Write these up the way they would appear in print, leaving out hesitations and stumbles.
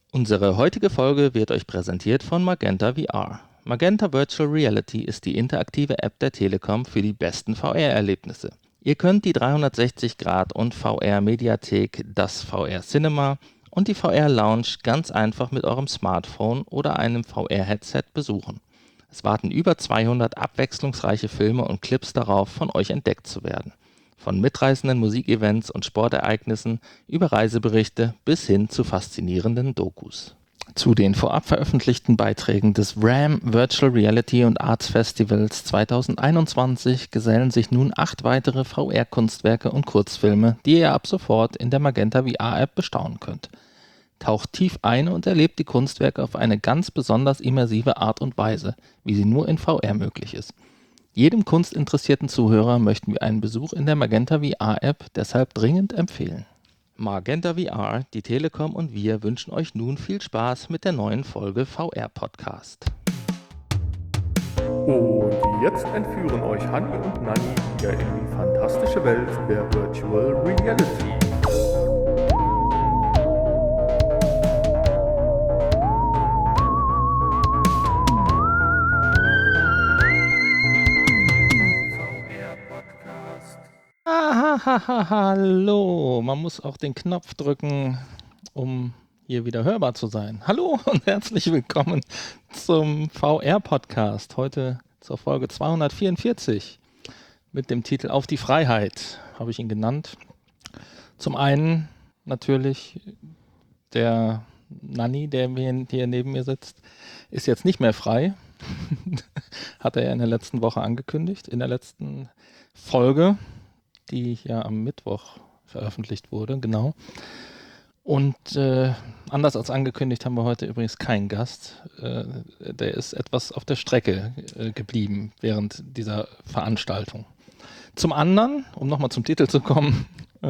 Unsere heutige Folge wird euch präsentiert von Magenta VR. Magenta Virtual Reality ist die interaktive App der Telekom für die besten VR-Erlebnisse. Ihr könnt die 360° und VR-Mediathek, das VR-Cinema und die VR-Lounge ganz einfach mit eurem Smartphone oder einem VR-Headset besuchen. Es warten über 200 abwechslungsreiche Filme und Clips darauf, von euch entdeckt zu werden. Von mitreißenden Musikevents und Sportereignissen über Reiseberichte bis hin zu faszinierenden Dokus. Zu den vorab veröffentlichten Beiträgen des RAM Virtual Reality und Arts Festivals 2021 gesellen sich nun 8 weitere VR-Kunstwerke und Kurzfilme, die ihr ab sofort in der Magenta VR-App bestaunen könnt. Taucht tief ein und erlebt die Kunstwerke auf eine ganz besonders immersive Art und Weise, wie sie nur in VR möglich ist. Jedem kunstinteressierten Zuhörer möchten wir einen Besuch in der Magenta VR-App deshalb dringend empfehlen. Magenta VR, die Telekom und wir wünschen euch nun viel Spaß mit der neuen Folge VR-Podcast. Und jetzt entführen euch Hanni und Nanni wieder in die fantastische Welt der Virtual Reality. Hallo, man muss auch den Knopf drücken, um hier wieder hörbar zu sein. Hallo und herzlich willkommen zum VR-Podcast, heute zur Folge 244 mit dem Titel Auf die Freiheit, habe ich ihn genannt. Zum einen natürlich der Nanni, der hier neben mir sitzt, ist jetzt nicht mehr frei, hat er ja in der letzten Woche angekündigt, in der letzten Folge, die ja am Mittwoch veröffentlicht wurde, genau. Und anders als angekündigt haben wir heute übrigens keinen Gast. Der ist etwas auf der Strecke geblieben während dieser Veranstaltung. Zum anderen, um nochmal zum Titel zu kommen,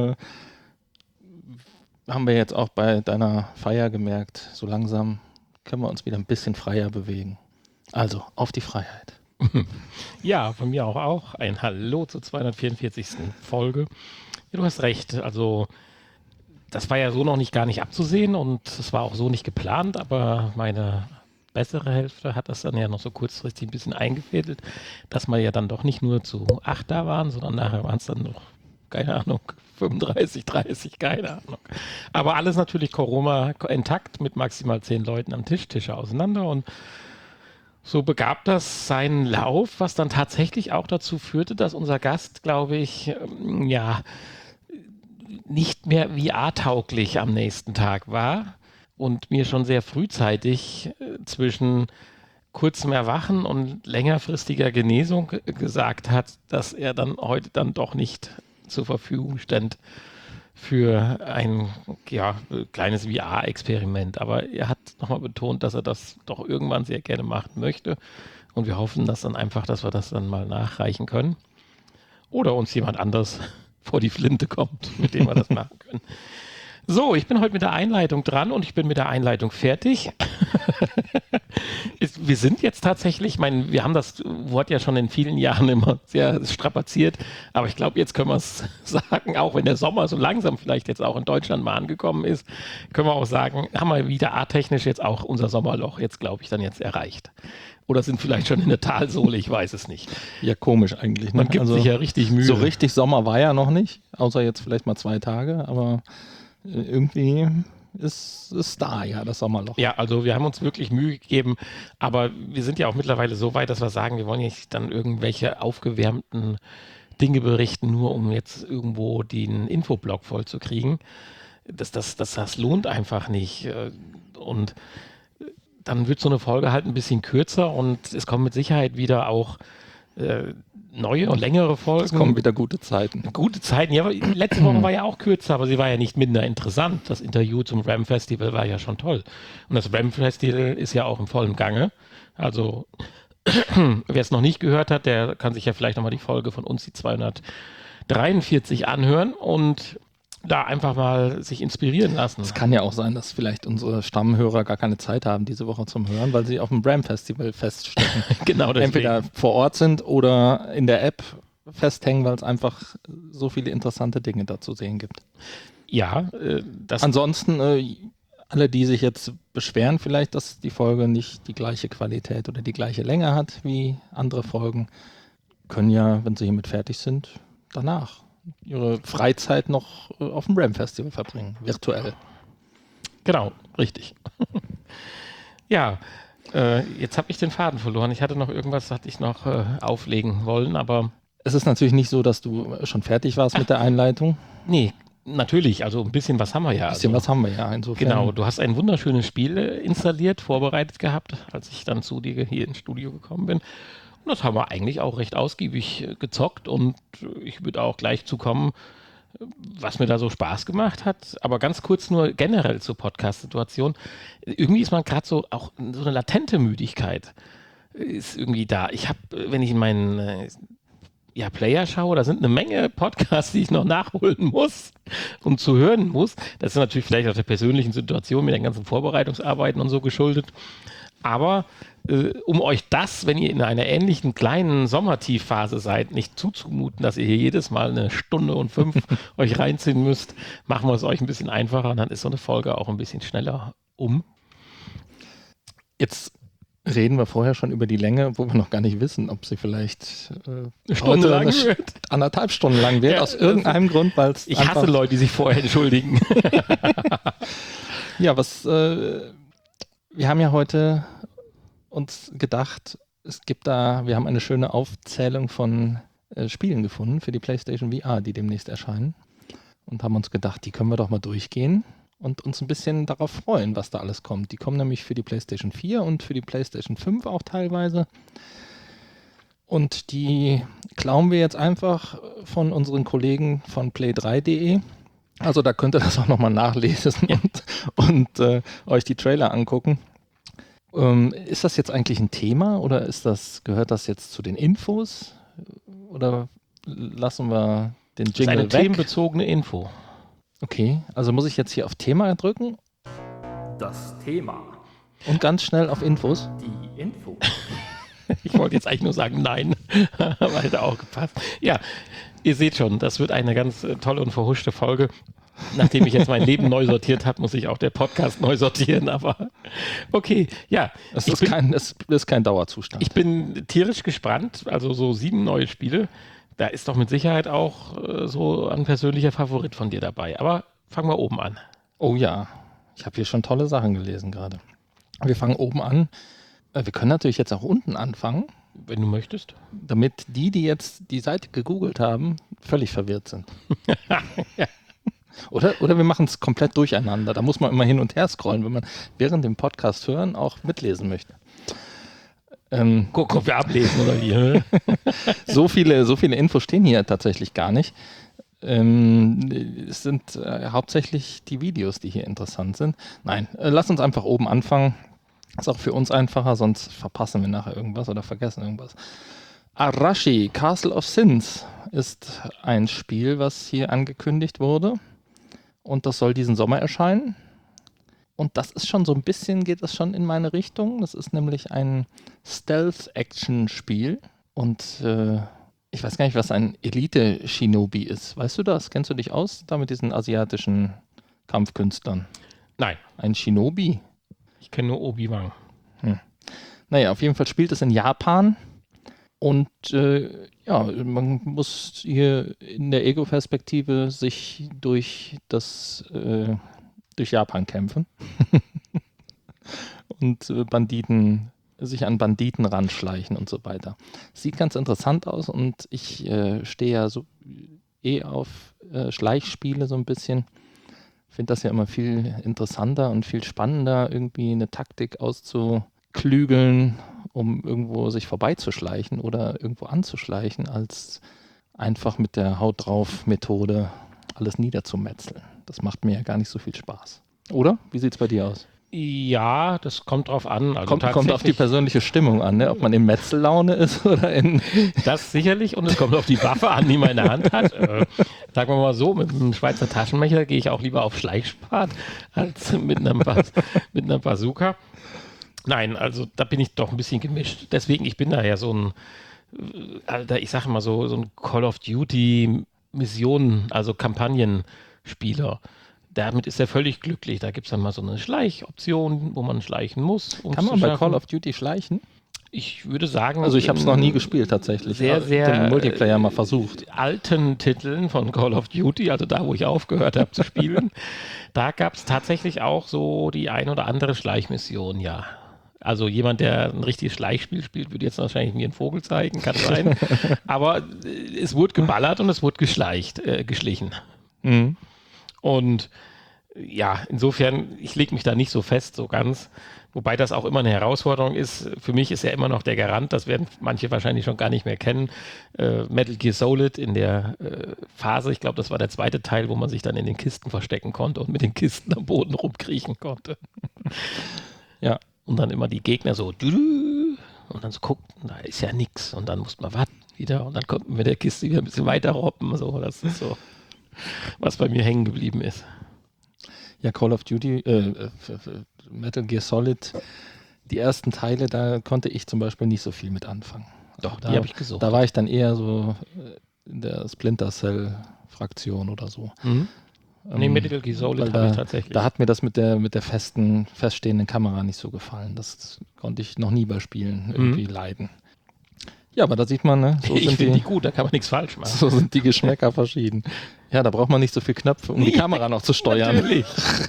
haben wir jetzt auch bei deiner Feier gemerkt, so langsam können wir uns wieder ein bisschen freier bewegen. Also, auf die Freiheit. Ja, von mir auch ein Hallo zur 244. Folge. Ja, du hast recht, also das war ja so noch nicht gar nicht abzusehen und es war auch so nicht geplant, aber meine bessere Hälfte hat das dann ja noch so kurzfristig ein bisschen eingefädelt, dass wir ja dann doch nicht nur zu 8 da waren, sondern nachher waren es dann noch, keine Ahnung, 35, 30, keine Ahnung. Aber alles natürlich Corona intakt mit maximal 10 Leuten am Tisch, Tische auseinander und so begab das seinen Lauf, was dann tatsächlich auch dazu führte, dass unser Gast, glaube ich, nicht mehr VR-tauglich am nächsten Tag war und mir schon sehr frühzeitig zwischen kurzem Erwachen und längerfristiger Genesung gesagt hat, dass er dann heute dann doch nicht zur Verfügung stand für ein kleines VR-Experiment. Aber er hat nochmal betont, dass er das doch irgendwann sehr gerne machen möchte. Und wir hoffen, dass wir das dann mal nachreichen können. Oder uns jemand anders vor die Flinte kommt, mit dem wir das machen können. So, ich bin heute mit der Einleitung dran und ich bin mit der Einleitung fertig. Wir sind jetzt tatsächlich, ich meine, wir haben das Wort ja schon in vielen Jahren immer sehr strapaziert, aber ich glaube, jetzt können wir es sagen, auch wenn der Sommer so langsam vielleicht jetzt auch in Deutschland mal angekommen ist, können wir auch sagen, haben wir wieder arttechnisch jetzt auch unser Sommerloch jetzt, glaube ich, dann jetzt erreicht. Oder sind vielleicht schon in der Talsohle, ich weiß es nicht. Ja, komisch eigentlich. Ne? Man gibt sich ja richtig Mühe. So richtig Sommer war ja noch nicht, außer jetzt vielleicht mal 2 Tage, aber irgendwie ist da, ja, das Sommerloch. Ja, also wir haben uns wirklich Mühe gegeben, aber wir sind ja auch mittlerweile so weit, dass wir sagen, wir wollen nicht dann irgendwelche aufgewärmten Dinge berichten, nur um jetzt irgendwo den Infoblock voll zu kriegen. Das lohnt einfach nicht. Und dann wird so eine Folge halt ein bisschen kürzer und es kommen mit Sicherheit wieder auch neue und längere Folgen. Es kommen wieder gute Zeiten. Gute Zeiten, ja, aber letzte Woche war ja auch kürzer, aber sie war ja nicht minder interessant. Das Interview zum RAM Festival war ja schon toll. Und das RAM Festival ist ja auch im vollen Gange. Also, wer es noch nicht gehört hat, der kann sich ja vielleicht nochmal die Folge von uns, die 243, anhören und da einfach mal sich inspirieren lassen. Es kann ja auch sein, dass vielleicht unsere Stammhörer gar keine Zeit haben diese Woche zum Hören, weil sie auf dem RAM Festival feststecken. Genau, deswegen. Entweder vor Ort sind oder in der App festhängen, weil es einfach so viele interessante Dinge da zu sehen gibt. Ja, Ansonsten alle, die sich jetzt beschweren vielleicht, dass die Folge nicht die gleiche Qualität oder die gleiche Länge hat wie andere Folgen, können ja, wenn sie hiermit fertig sind, danach ihre Freizeit noch auf dem RAM-Festival verbringen, virtuell. Genau, richtig. Ja, jetzt habe ich den Faden verloren. Ich hatte noch irgendwas, hatte ich noch auflegen wollen, aber... Es ist natürlich nicht so, dass du schon fertig warst mit der Einleitung. Nee, natürlich. Also ein bisschen was haben wir ja. Ein bisschen was haben wir ja, insofern. Genau, du hast ein wunderschönes Spiel installiert, vorbereitet gehabt, als ich dann zu dir hier ins Studio gekommen bin. Und das haben wir eigentlich auch recht ausgiebig gezockt und ich würde auch gleich zukommen, was mir da so Spaß gemacht hat. Aber ganz kurz nur generell zur Podcast-Situation. Irgendwie ist man gerade so, auch so eine latente Müdigkeit ist irgendwie da. Ich habe, wenn ich in meinen Player schaue, da sind eine Menge Podcasts, die ich noch nachholen muss und zu hören muss. Das ist natürlich vielleicht auch der persönlichen Situation mit den ganzen Vorbereitungsarbeiten und so geschuldet. Aber um euch das, wenn ihr in einer ähnlichen kleinen Sommertiefphase seid, nicht zuzumuten, dass ihr hier jedes Mal 1 Stunde und 5 euch reinziehen müsst, machen wir es euch ein bisschen einfacher und dann ist so eine Folge auch ein bisschen schneller um. Jetzt reden wir vorher schon über die Länge, wo wir noch gar nicht wissen, ob sie vielleicht eine Stunde lang wird. 1,5 Stunden lang wird, aus irgendeinem Grund, weil es ich hasse Leute, die sich vorher entschuldigen. Ja, wir haben ja heute uns gedacht, wir haben eine schöne Aufzählung von Spielen gefunden für die PlayStation VR, die demnächst erscheinen und haben uns gedacht, die können wir doch mal durchgehen und uns ein bisschen darauf freuen, was da alles kommt. Die kommen nämlich für die PlayStation 4 und für die PlayStation 5 auch teilweise. Und die klauen wir jetzt einfach von unseren Kollegen von play3.de. Also da könnt ihr das auch nochmal nachlesen und euch die Trailer angucken. Ist das jetzt eigentlich ein Thema oder gehört das jetzt zu den Infos? Oder lassen wir den Jingle weg? Das ist eine themenbezogene Info. Okay, also muss ich jetzt hier auf Thema drücken? Das Thema. Und ganz schnell auf Infos? Die Info. Ich wollte jetzt eigentlich nur sagen, nein, aber hätte auch gepasst. Ja, ihr seht schon, das wird eine ganz tolle und verhuschte Folge. Nachdem ich jetzt mein Leben neu sortiert habe, muss ich auch der Podcast neu sortieren, aber okay, ja. Das ist kein Dauerzustand. Ich bin tierisch gespannt, also so 7 neue Spiele. Da ist doch mit Sicherheit auch so ein persönlicher Favorit von dir dabei. Aber fangen wir oben an. Oh ja, ich habe hier schon tolle Sachen gelesen gerade. Wir fangen oben an. Wir können natürlich jetzt auch unten anfangen. Wenn du möchtest. Damit die jetzt die Seite gegoogelt haben, völlig verwirrt sind. Ja. Oder wir machen es komplett durcheinander. Da muss man immer hin und her scrollen, wenn man während dem Podcast hören auch mitlesen möchte. Guck, ob wir ablesen oder wie. So viele Infos stehen hier tatsächlich gar nicht. Es sind hauptsächlich die Videos, die hier interessant sind. Nein, lass uns einfach oben anfangen. Ist auch für uns einfacher, sonst verpassen wir nachher irgendwas oder vergessen irgendwas. Arashi, Castle of Sins ist ein Spiel, was hier angekündigt wurde. Und das soll diesen Sommer erscheinen. Und das ist schon so ein bisschen, geht das schon in meine Richtung. Das ist nämlich ein Stealth-Action-Spiel. Und ich weiß gar nicht, was ein Elite-Shinobi ist. Weißt du das? Kennst du dich aus da mit diesen asiatischen Kampfkünstlern? Nein. Ein Shinobi? Ich kenne nur Obi-Wan. Naja, auf jeden Fall spielt es in Japan. Und man muss hier in der Ego-Perspektive sich durch Japan kämpfen und sich an Banditen ranschleichen und so weiter. Sieht ganz interessant aus und ich stehe ja so auf Schleichspiele so ein bisschen. Finde das ja immer viel interessanter und viel spannender, irgendwie eine Taktik auszuklügeln, um irgendwo sich vorbeizuschleichen oder irgendwo anzuschleichen, als einfach mit der Haut drauf Methode alles niederzumetzeln. Das macht mir ja gar nicht so viel Spaß. Oder? Wie sieht es bei dir aus? Ja, das kommt drauf an. Also kommt auf die persönliche Stimmung an, ne? Ob man in Metzellaune ist oder in... Das sicherlich und es kommt auf die Waffe an, die man in der Hand hat. Sagen wir mal so, mit einem Schweizer Taschenmesser gehe ich auch lieber auf Schleichspart als mit einer Bazooka. Nein, also da bin ich doch ein bisschen gemischt. Deswegen, ich bin da ja so ein, ich sage mal so ein Call of Duty Missionen, also Kampagnenspieler. damit ist er völlig glücklich. Da gibt es dann mal so eine Schleichoption, wo man schleichen muss. Kann man bei Call of Duty schleichen? Ich würde sagen, also ich habe es noch nie gespielt tatsächlich. Sehr, sehr den Multiplayer mal versucht. Alten Titeln von Call of Duty, also da, wo ich aufgehört habe zu spielen, da gab es tatsächlich auch so die ein oder andere Schleichmission, ja. Also jemand, der ein richtiges Schleichspiel spielt, würde jetzt wahrscheinlich mir einen Vogel zeigen, kann sein. Aber es wurde geballert und es wurde geschlichen. Mhm. Und ja, insofern, ich lege mich da nicht so fest, so ganz. Wobei das auch immer eine Herausforderung ist. Für mich ist er immer noch der Garant, das werden manche wahrscheinlich schon gar nicht mehr kennen. Metal Gear Solid in der Phase, ich glaube, das war der zweite Teil, wo man sich dann in den Kisten verstecken konnte und mit den Kisten am Boden rumkriechen konnte. Ja. Und dann immer die Gegner so und dann so guckt, da ist ja nix. Und dann musste man warten wieder und dann konnte man mit der Kiste wieder ein bisschen weiter robben. So, das ist so, was bei mir hängen geblieben ist. Ja, Call of Duty, Metal Gear Solid, die ersten Teile, da konnte ich zum Beispiel nicht so viel mit anfangen. Doch, da, die habe ich gesucht. Da war ich dann eher so in der Splinter Cell-Fraktion oder so. Mhm. Nee, Metal Gear Solid habe ich tatsächlich. Da hat mir das mit der feststehenden Kamera nicht so gefallen. Das konnte ich noch nie bei Spielen irgendwie leiden. Ja, aber da sieht man, ne? So ich finde die gut, da kann man nichts falsch machen. So sind die Geschmäcker verschieden. Ja, da braucht man nicht so viel Knöpfe, um die Kamera noch zu steuern. Natürlich.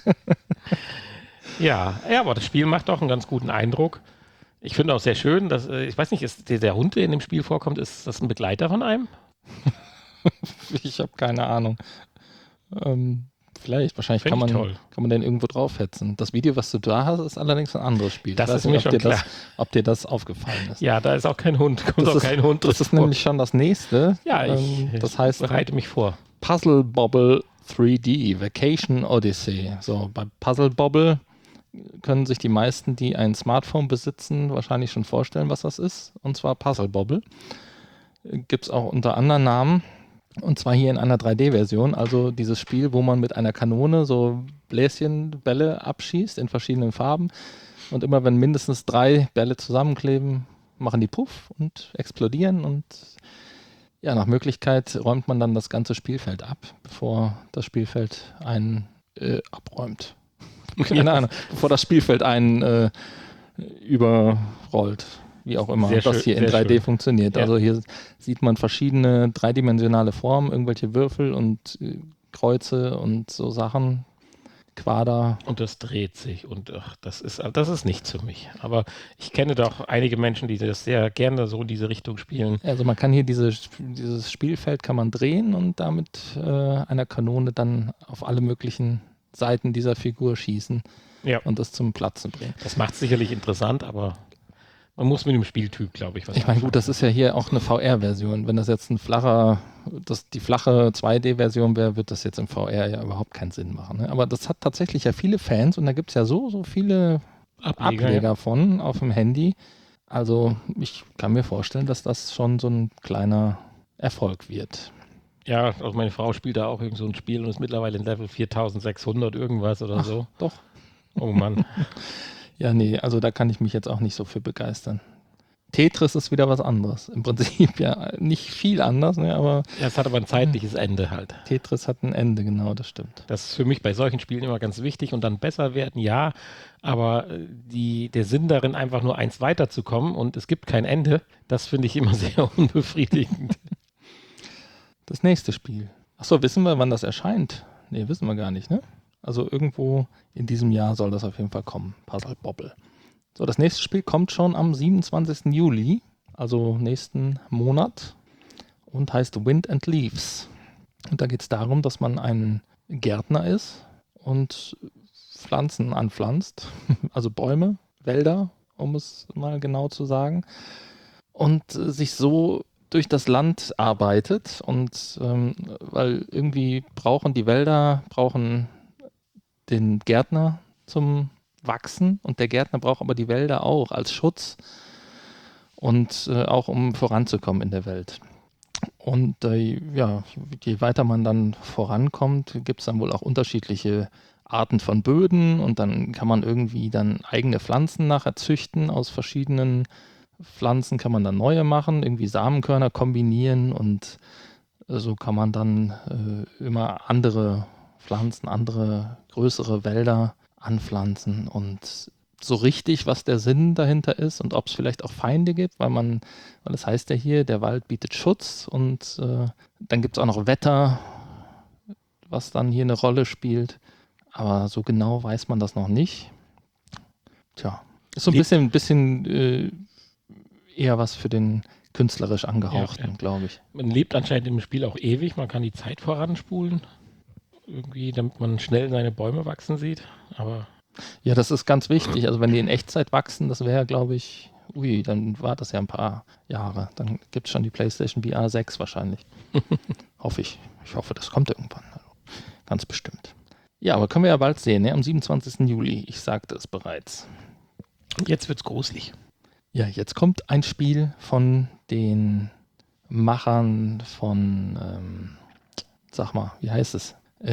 ja, aber das Spiel macht auch einen ganz guten Eindruck. Ich finde auch sehr schön, dass, ich weiß nicht, ist der Hund, der in dem Spiel vorkommt, ist das ein Begleiter von einem? Ich habe keine Ahnung. Vielleicht, wahrscheinlich kann man den irgendwo draufhetzen. Das Video, was du da hast, ist allerdings ein anderes Spiel. Das ist mir schon klar. Ob dir das aufgefallen ist. Ja, da ist auch kein Hund. Das ist nämlich schon das nächste. Ja, das heißt, bereite mich vor. Puzzle Bobble 3D, Vacation Odyssey. So, bei Puzzle Bobble können sich die meisten, die ein Smartphone besitzen, wahrscheinlich schon vorstellen, was das ist. Und zwar Puzzle Bobble. Gibt es auch unter anderen Namen. Und zwar hier in einer 3D-Version, also dieses Spiel, wo man mit einer Kanone so Bläschenbälle abschießt in verschiedenen Farben und immer wenn mindestens 3 Bälle zusammenkleben, machen die Puff und explodieren und ja, nach Möglichkeit räumt man dann das ganze Spielfeld ab, bevor das Spielfeld einen abräumt. Keine Ahnung, bevor das Spielfeld einen überrollt. Wie auch immer das hier in 3D funktioniert. Ja. Also hier sieht man verschiedene dreidimensionale Formen, irgendwelche Würfel und Kreuze und so Sachen, Quader. Und das dreht sich und das ist nichts für mich. Aber ich kenne doch einige Menschen, die das sehr gerne so in diese Richtung spielen. Also man kann hier dieses Spielfeld kann man drehen und damit einer Kanone dann auf alle möglichen Seiten dieser Figur schießen und das zum Platzen bringen. Das macht es sicherlich interessant, aber man muss mit dem Spieltyp, glaube ich, was Ich meine, gut, das ist ja hier auch eine VR-Version. Wenn das jetzt die flache 2D-Version wäre, wird das jetzt im VR ja überhaupt keinen Sinn machen. Ne? Aber das hat tatsächlich ja viele Fans und da gibt es ja so viele Ableger von auf dem Handy. Also ich kann mir vorstellen, dass das schon so ein kleiner Erfolg wird. Ja, auch meine Frau spielt da auch irgend so ein Spiel und ist mittlerweile in Level 4600 irgendwas oder so. Doch. Oh Mann. Ja, nee, also da kann ich mich jetzt auch nicht so für begeistern. Tetris ist wieder was anderes. Im Prinzip ja nicht viel anders, ne, aber... Ja, es hat aber ein zeitliches Ende halt. Tetris hat ein Ende, genau, das stimmt. Das ist für mich bei solchen Spielen immer ganz wichtig und dann besser werden, ja, aber der Sinn darin, einfach nur eins weiterzukommen und es gibt kein Ende, das finde ich immer sehr unbefriedigend. Das nächste Spiel. Achso, wissen wir, wann das erscheint? Nee, wissen wir gar nicht, ne? Also irgendwo in diesem Jahr soll das auf jeden Fall kommen. Puzzle Bobble. So, das nächste Spiel kommt schon am 27. Juli, also nächsten Monat und heißt Wind and Leaves. Und da geht es darum, dass man ein Gärtner ist und Pflanzen anpflanzt, also Bäume, Wälder, um es mal genau zu sagen, und sich so durch das Land arbeitet und weil irgendwie brauchen die Wälder, den Gärtner zum Wachsen und der Gärtner braucht aber die Wälder auch als Schutz und auch um voranzukommen in der Welt. Und je weiter man dann vorankommt, gibt es dann wohl auch unterschiedliche Arten von Böden und dann kann man irgendwie dann eigene Pflanzen nachher züchten. Aus verschiedenen Pflanzen kann man dann neue machen, irgendwie Samenkörner kombinieren und so kann man dann immer andere Pflanzen, andere größere Wälder anpflanzen und so richtig, was der Sinn dahinter ist und ob es vielleicht auch Feinde gibt, weil es heißt ja hier, der Wald bietet Schutz und dann gibt es auch noch Wetter, was dann hier eine Rolle spielt. Aber so genau weiß man das noch nicht. Tja, ist so ein bisschen eher was für den künstlerisch Angehauchten, glaube ich. Man lebt anscheinend im Spiel auch ewig, man kann die Zeit voranspulen, irgendwie, damit man schnell seine Bäume wachsen sieht, aber... Ja, das ist ganz wichtig. Also wenn die in Echtzeit wachsen, das wäre, glaube ich, dann war das ja ein paar Jahre. Dann gibt es schon die PlayStation VR 6 wahrscheinlich. Hoffe ich. Ich hoffe, das kommt irgendwann. Also, ganz bestimmt. Ja, aber können wir ja bald sehen, ne? Am 27. Juli. Ich sagte es bereits. Und jetzt wird's gruselig. Ja, jetzt kommt ein Spiel von den Machern von, sag mal, wie heißt es?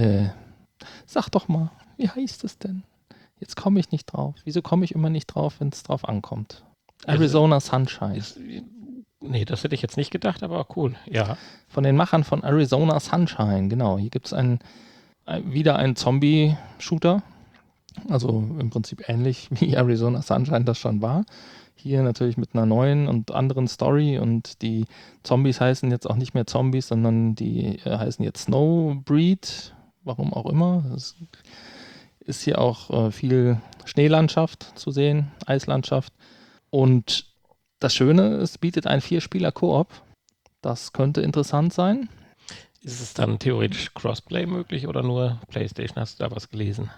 Sag doch mal, wie heißt es denn? Jetzt komme ich nicht drauf. Wieso komme ich immer nicht drauf, wenn es drauf ankommt? Arizona Sunshine. Nee, das hätte ich jetzt nicht gedacht, aber cool, ja. Von den Machern von Arizona Sunshine, genau. Hier gibt es wieder einen Zombie-Shooter. Also im Prinzip ähnlich wie Arizona Sunshine das schon war. Hier natürlich mit einer neuen und anderen Story und die Zombies heißen jetzt auch nicht mehr Zombies, sondern die heißen jetzt Snowbreed, warum auch immer. Das ist hier auch viel Schneelandschaft zu sehen, Eislandschaft. Und das Schöne, es bietet einen 4-Spieler-Koop. Das könnte interessant sein. Ist es dann theoretisch Crossplay möglich oder nur PlayStation? Hast du da was gelesen?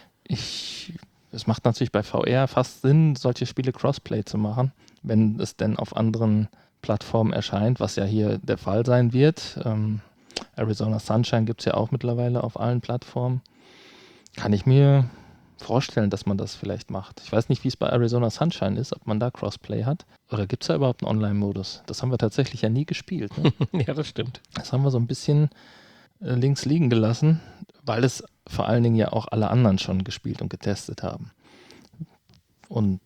Es macht natürlich bei VR fast Sinn, solche Spiele Crossplay zu machen, wenn es denn auf anderen Plattformen erscheint, was ja hier der Fall sein wird. Arizona Sunshine gibt es ja auch mittlerweile auf allen Plattformen. Kann ich mir vorstellen, dass man das vielleicht macht. Ich weiß nicht, wie es bei Arizona Sunshine ist, ob man da Crossplay hat. Oder gibt es da überhaupt einen Online-Modus? Das haben wir tatsächlich ja nie gespielt. Ne? Ja, das stimmt. Das haben wir so ein bisschen links liegen gelassen, weil es vor allen Dingen ja auch alle anderen schon gespielt und getestet haben. Und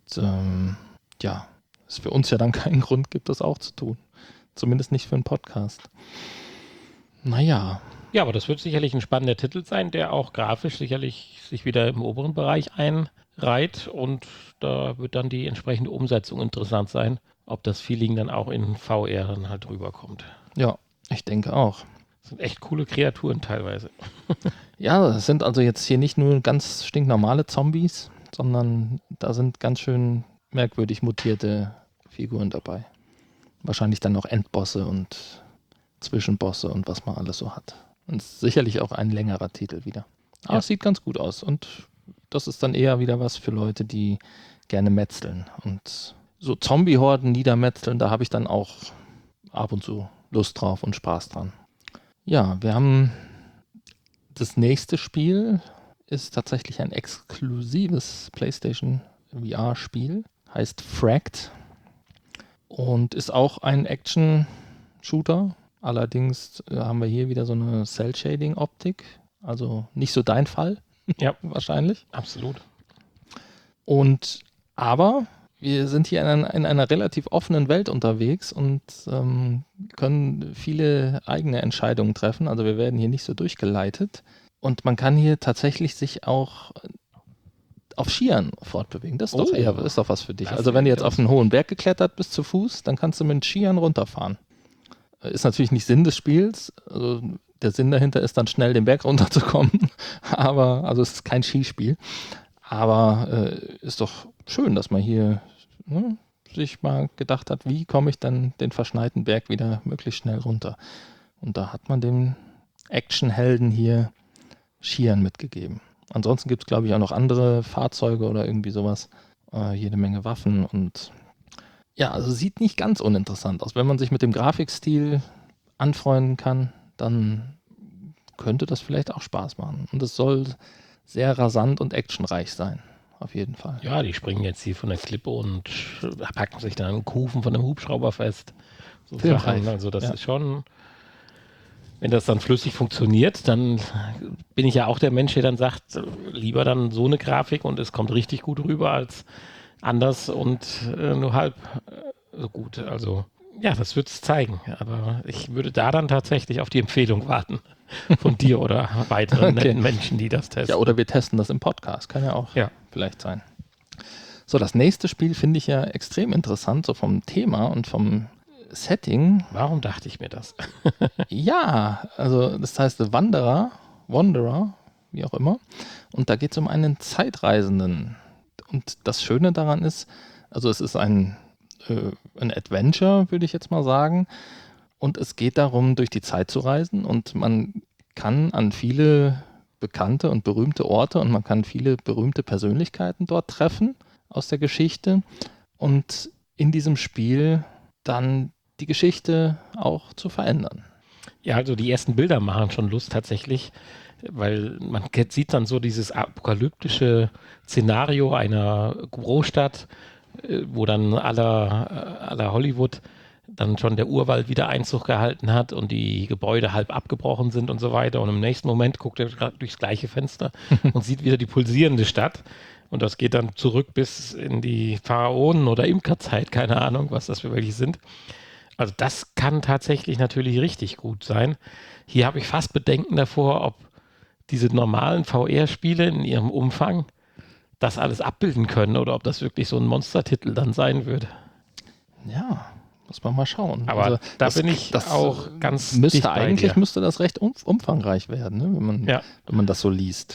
es für uns ja dann keinen Grund gibt, das auch zu tun. Zumindest nicht für einen Podcast. Naja. Ja, aber das wird sicherlich ein spannender Titel sein, der auch grafisch sicherlich sich wieder im oberen Bereich einreiht und da wird dann die entsprechende Umsetzung interessant sein, ob das Feeling dann auch in VR dann halt rüberkommt. Ja, ich denke auch. Das sind echt coole Kreaturen teilweise. Ja, das sind also jetzt hier nicht nur ganz stinknormale Zombies, sondern da sind ganz schön merkwürdig mutierte Figuren dabei. Wahrscheinlich dann noch Endbosse und Zwischenbosse und was man alles so hat. Und sicherlich auch ein längerer Titel wieder. Aber es sieht ganz gut aus. Und das ist dann eher wieder was für Leute, die gerne metzeln. Und so Zombie-Horden niedermetzeln, da habe ich dann auch ab und zu Lust drauf und Spaß dran. Ja, wir haben das nächste Spiel, ist tatsächlich ein exklusives PlayStation VR-Spiel. Heißt Fracked und ist auch ein Action-Shooter. Allerdings haben wir hier wieder so eine Cell-Shading-Optik. Also nicht so dein Fall. Ja, wahrscheinlich. Absolut. Aber wir sind hier in einer relativ offenen Welt unterwegs und können viele eigene Entscheidungen treffen. Also wir werden hier nicht so durchgeleitet. Und man kann hier tatsächlich sich auch auf Skiern fortbewegen. Das ist doch was für dich. Also wenn du jetzt auf einen hohen Berg geklettert bist zu Fuß, dann kannst du mit den Skiern runterfahren. Ist natürlich nicht Sinn des Spiels. Also der Sinn dahinter ist dann schnell den Berg runterzukommen. Also es ist kein Skispiel. Aber ist doch schön, dass man hier sich mal gedacht hat, wie komme ich dann den verschneiten Berg wieder möglichst schnell runter. Und da hat man dem Actionhelden hier Skiern mitgegeben. Ansonsten gibt es, glaube ich, auch noch andere Fahrzeuge oder irgendwie sowas. Jede Menge Waffen und ja, also sieht nicht ganz uninteressant aus. Wenn man sich mit dem Grafikstil anfreunden kann, dann könnte das vielleicht auch Spaß machen. Und es soll sehr rasant und actionreich sein. Auf jeden Fall. Ja, die springen jetzt hier von der Klippe und packen sich dann einen Kufen von einem Hubschrauber fest. So Sachen. Also das ist schon, wenn das dann flüssig funktioniert, dann bin ich ja auch der Mensch, der dann sagt, lieber dann so eine Grafik und es kommt richtig gut rüber als anders und nur halb so gut. Also ja, das wird es zeigen. Aber ich würde da dann tatsächlich auf die Empfehlung warten. von dir oder weiteren netten Menschen, die das testen. Ja, oder wir testen das im Podcast, kann ja auch vielleicht sein. So, das nächste Spiel finde ich ja extrem interessant, so vom Thema und vom Setting. Warum dachte ich mir das? Ja, also das heißt The Wanderer, wie auch immer. Und da geht es um einen Zeitreisenden. Und das Schöne daran ist, also es ist ein Adventure, würde ich jetzt mal sagen. Und es geht darum, durch die Zeit zu reisen. Und man kann an viele bekannte und berühmte Orte und man kann viele berühmte Persönlichkeiten dort treffen aus der Geschichte. Und in diesem Spiel dann die Geschichte auch zu verändern. Ja, also die ersten Bilder machen schon Lust tatsächlich, weil man sieht dann so dieses apokalyptische Szenario einer Großstadt, wo dann aller Hollywood dann schon der Urwald wieder Einzug gehalten hat und die Gebäude halb abgebrochen sind und so weiter. Und im nächsten Moment guckt er gerade durchs gleiche Fenster und sieht wieder die pulsierende Stadt. Und das geht dann zurück bis in die Pharaonen- oder Imkerzeit, keine Ahnung, was das für welche sind. Also das kann tatsächlich natürlich richtig gut sein. Hier habe ich fast Bedenken davor, ob diese normalen VR-Spiele in ihrem Umfang das alles abbilden können oder ob das wirklich so ein Monstertitel dann sein würde. Ja, muss man mal schauen. Aber also da bin ich auch ganz müsste eigentlich müsste das recht umfangreich werden, ne? Wenn man das so liest.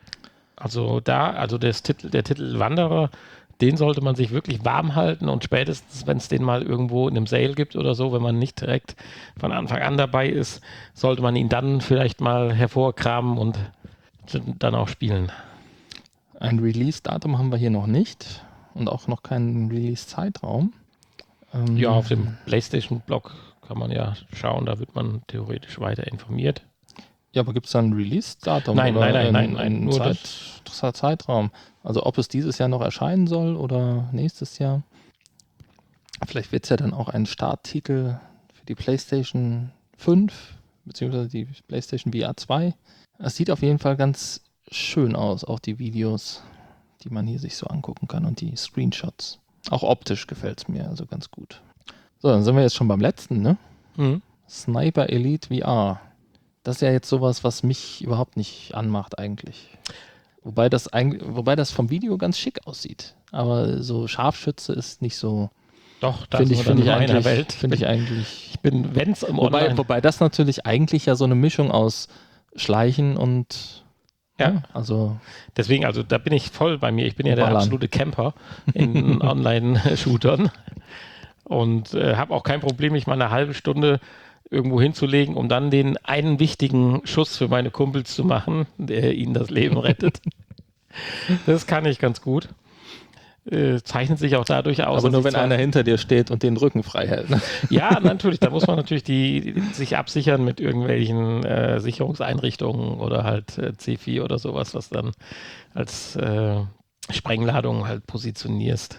Also der Titel Wanderer, den sollte man sich wirklich warm halten und spätestens, wenn es den mal irgendwo in einem Sale gibt oder so, wenn man nicht direkt von Anfang an dabei ist, sollte man ihn dann vielleicht mal hervorkramen und dann auch spielen. Ein Release-Datum haben wir hier noch nicht und auch noch keinen Release-Zeitraum. Ja, auf dem PlayStation-Blog kann man ja schauen, da wird man theoretisch weiter informiert. Ja, aber gibt es da ein Release-Datum? Nein, nur Zeitraum. Also ob es dieses Jahr noch erscheinen soll oder nächstes Jahr. Vielleicht wird es ja dann auch ein Starttitel für die PlayStation 5 beziehungsweise die PlayStation VR 2. Es sieht auf jeden Fall ganz schön aus, auch die Videos, die man hier sich so angucken kann und die Screenshots. Auch optisch gefällt es mir also ganz gut. So, dann sind wir jetzt schon beim letzten, ne? Sniper Elite VR. Das ist ja jetzt sowas, was mich überhaupt nicht anmacht eigentlich. Wobei das vom Video ganz schick aussieht. Aber so Scharfschütze ist nicht so. Doch, das finde ich eigentlich. Welt. Finde ich eigentlich. Ich bin, wenn es im Online. Wobei das natürlich eigentlich ja so eine Mischung aus Schleichen und. Ja, also. Deswegen, also da bin ich voll bei mir. Ich bin ja der absolute Camper in Online-Shootern und habe auch kein Problem, mich mal eine halbe Stunde irgendwo hinzulegen, um dann den einen wichtigen Schuss für meine Kumpels zu machen, der ihnen das Leben rettet. Das kann ich ganz gut. Zeichnet sich auch dadurch aus. Aber nur wenn einer hinter dir steht und den Rücken frei hält. Ne? Ja, natürlich. Da muss man natürlich sich absichern mit irgendwelchen Sicherungseinrichtungen oder halt C4 oder sowas, was dann als Sprengladung halt positionierst.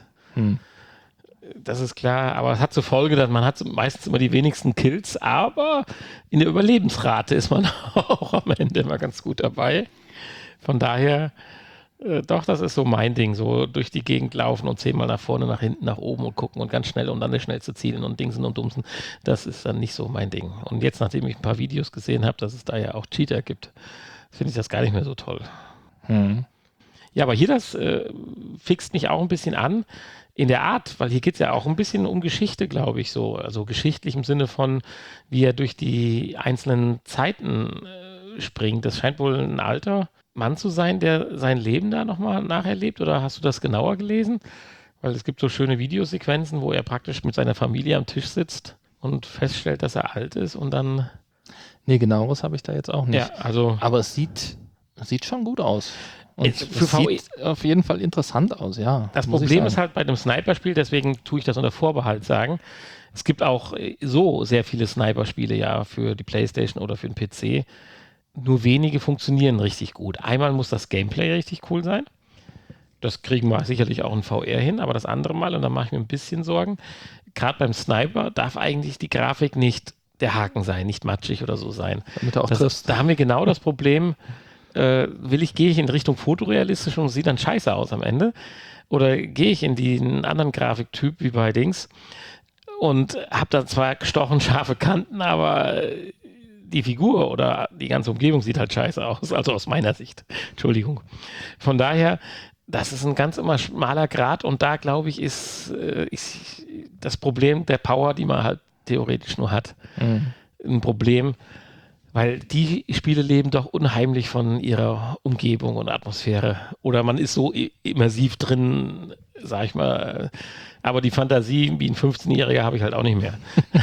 Das ist klar, aber es hat zur Folge, dass man hat meistens immer die wenigsten Kills, aber in der Überlebensrate ist man auch am Ende immer ganz gut dabei. Von daher, doch, das ist so mein Ding, so durch die Gegend laufen und 10-mal nach vorne, nach hinten, nach oben und gucken und ganz schnell und dann das schnellste zielen und Dingsen und Dumsen, das ist dann nicht so mein Ding. Und jetzt, nachdem ich ein paar Videos gesehen habe, dass es da ja auch Cheater gibt, finde ich das gar nicht mehr so toll. Ja, aber hier das fixt mich auch ein bisschen an, in der Art, weil hier geht es ja auch ein bisschen um Geschichte, glaube ich, so. Also geschichtlich im Sinne von, wie er durch die einzelnen Zeiten springt. Das scheint wohl ein alter Mann zu sein, der sein Leben da nochmal nacherlebt. Oder hast du das genauer gelesen? Weil es gibt so schöne Videosequenzen, wo er praktisch mit seiner Familie am Tisch sitzt und feststellt, dass er alt ist und dann... Nee, genaueres habe ich da jetzt auch nicht. Ja, also... Aber es sieht schon gut aus. Und es sieht auf jeden Fall interessant aus, ja. Das Problem ist halt bei dem Sniper-Spiel, deswegen tue ich das unter Vorbehalt sagen, es gibt auch so sehr viele Sniper-Spiele ja für die PlayStation oder für den PC, nur wenige funktionieren richtig gut. Einmal muss das Gameplay richtig cool sein, das kriegen wir sicherlich auch in VR hin, aber das andere Mal, und da mache ich mir ein bisschen Sorgen, gerade beim Sniper darf eigentlich die Grafik nicht der Haken sein, nicht matschig oder so sein. Damit er auch triffst. Da haben wir genau das Problem, gehe ich in Richtung fotorealistisch und sieht dann scheiße aus am Ende? Oder gehe ich in den anderen Grafiktyp wie bei Dings und habe da zwar gestochen scharfe Kanten, aber die Figur oder die ganze Umgebung sieht halt scheiße aus, also aus meiner Sicht. Entschuldigung. Von daher, das ist ein ganz immer schmaler Grat und da, glaube ich, ist das Problem der Power, die man halt theoretisch nur hat, ein Problem, weil die Spiele leben doch unheimlich von ihrer Umgebung und Atmosphäre. Oder man ist so immersiv drin, sag ich mal, aber die Fantasie wie ein 15-Jähriger habe ich halt auch nicht mehr.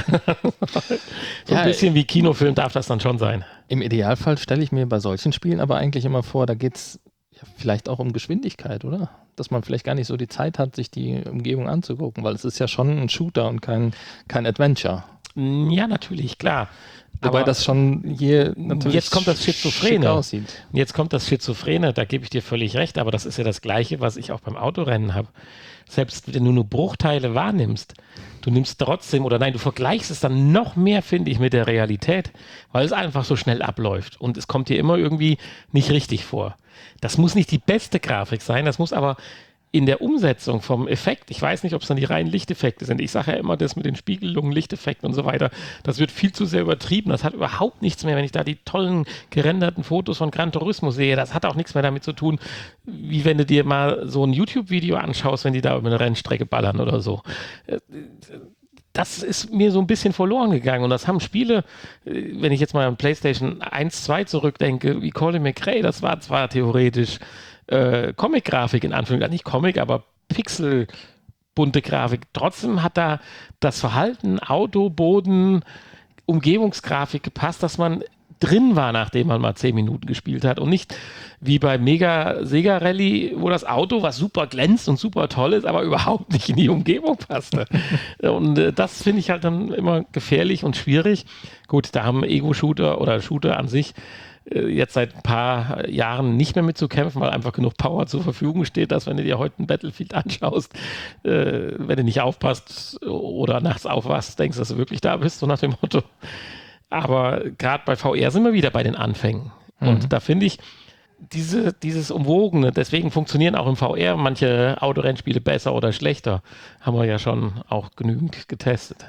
So ein bisschen wie Kinofilm darf das dann schon sein. Im Idealfall stelle ich mir bei solchen Spielen aber eigentlich immer vor, da geht es vielleicht auch um Geschwindigkeit, oder? Dass man vielleicht gar nicht so die Zeit hat, sich die Umgebung anzugucken, weil es ist ja schon ein Shooter und kein Adventure. Ja, natürlich, klar. Wobei aber das schon hier natürlich jetzt kommt das Schizophrene. aussieht. Jetzt kommt das Schizophrene, da gebe ich dir völlig recht, aber das ist ja das Gleiche, was ich auch beim Autorennen habe. Selbst wenn du nur Bruchteile wahrnimmst, du nimmst trotzdem, oder nein, du vergleichst es dann noch mehr, finde ich, mit der Realität, weil es einfach so schnell abläuft und es kommt dir immer irgendwie nicht richtig vor. Das muss nicht die beste Grafik sein, das muss aber in der Umsetzung vom Effekt, ich weiß nicht, ob es dann die reinen Lichteffekte sind. Ich sage ja immer, das mit den Spiegelungen, Lichteffekten und so weiter, das wird viel zu sehr übertrieben. Das hat überhaupt nichts mehr, wenn ich da die tollen gerenderten Fotos von Gran Turismo sehe. Das hat auch nichts mehr damit zu tun, wie wenn du dir mal so ein YouTube-Video anschaust, wenn die da über eine Rennstrecke ballern oder so. Das ist mir so ein bisschen verloren gegangen und das haben Spiele, wenn ich jetzt mal an PlayStation 1, 2 zurückdenke, wie Colin McRae, das war zwar theoretisch Comic-Grafik in Anführungszeichen, nicht Comic, aber Pixel-bunte Grafik. Trotzdem hat da das Verhalten, Auto, Boden, Umgebungsgrafik gepasst, dass man drin war, nachdem man mal 10 Minuten gespielt hat und nicht wie bei Mega Sega Rally, wo das Auto, was super glänzt und super toll ist, aber überhaupt nicht in die Umgebung passte. Und das finde ich halt dann immer gefährlich und schwierig. Gut, da haben Ego-Shooter oder Shooter an sich jetzt seit ein paar Jahren nicht mehr mitzukämpfen, weil einfach genug Power zur Verfügung steht, dass wenn du dir heute ein Battlefield anschaust, wenn du nicht aufpasst oder nachts aufwachst, denkst, dass du wirklich da bist, so nach dem Motto. Aber gerade bei VR sind wir wieder bei den Anfängen. Und da finde ich, dieses Umwogene, deswegen funktionieren auch im VR manche Autorennspiele besser oder schlechter, haben wir ja schon auch genügend getestet.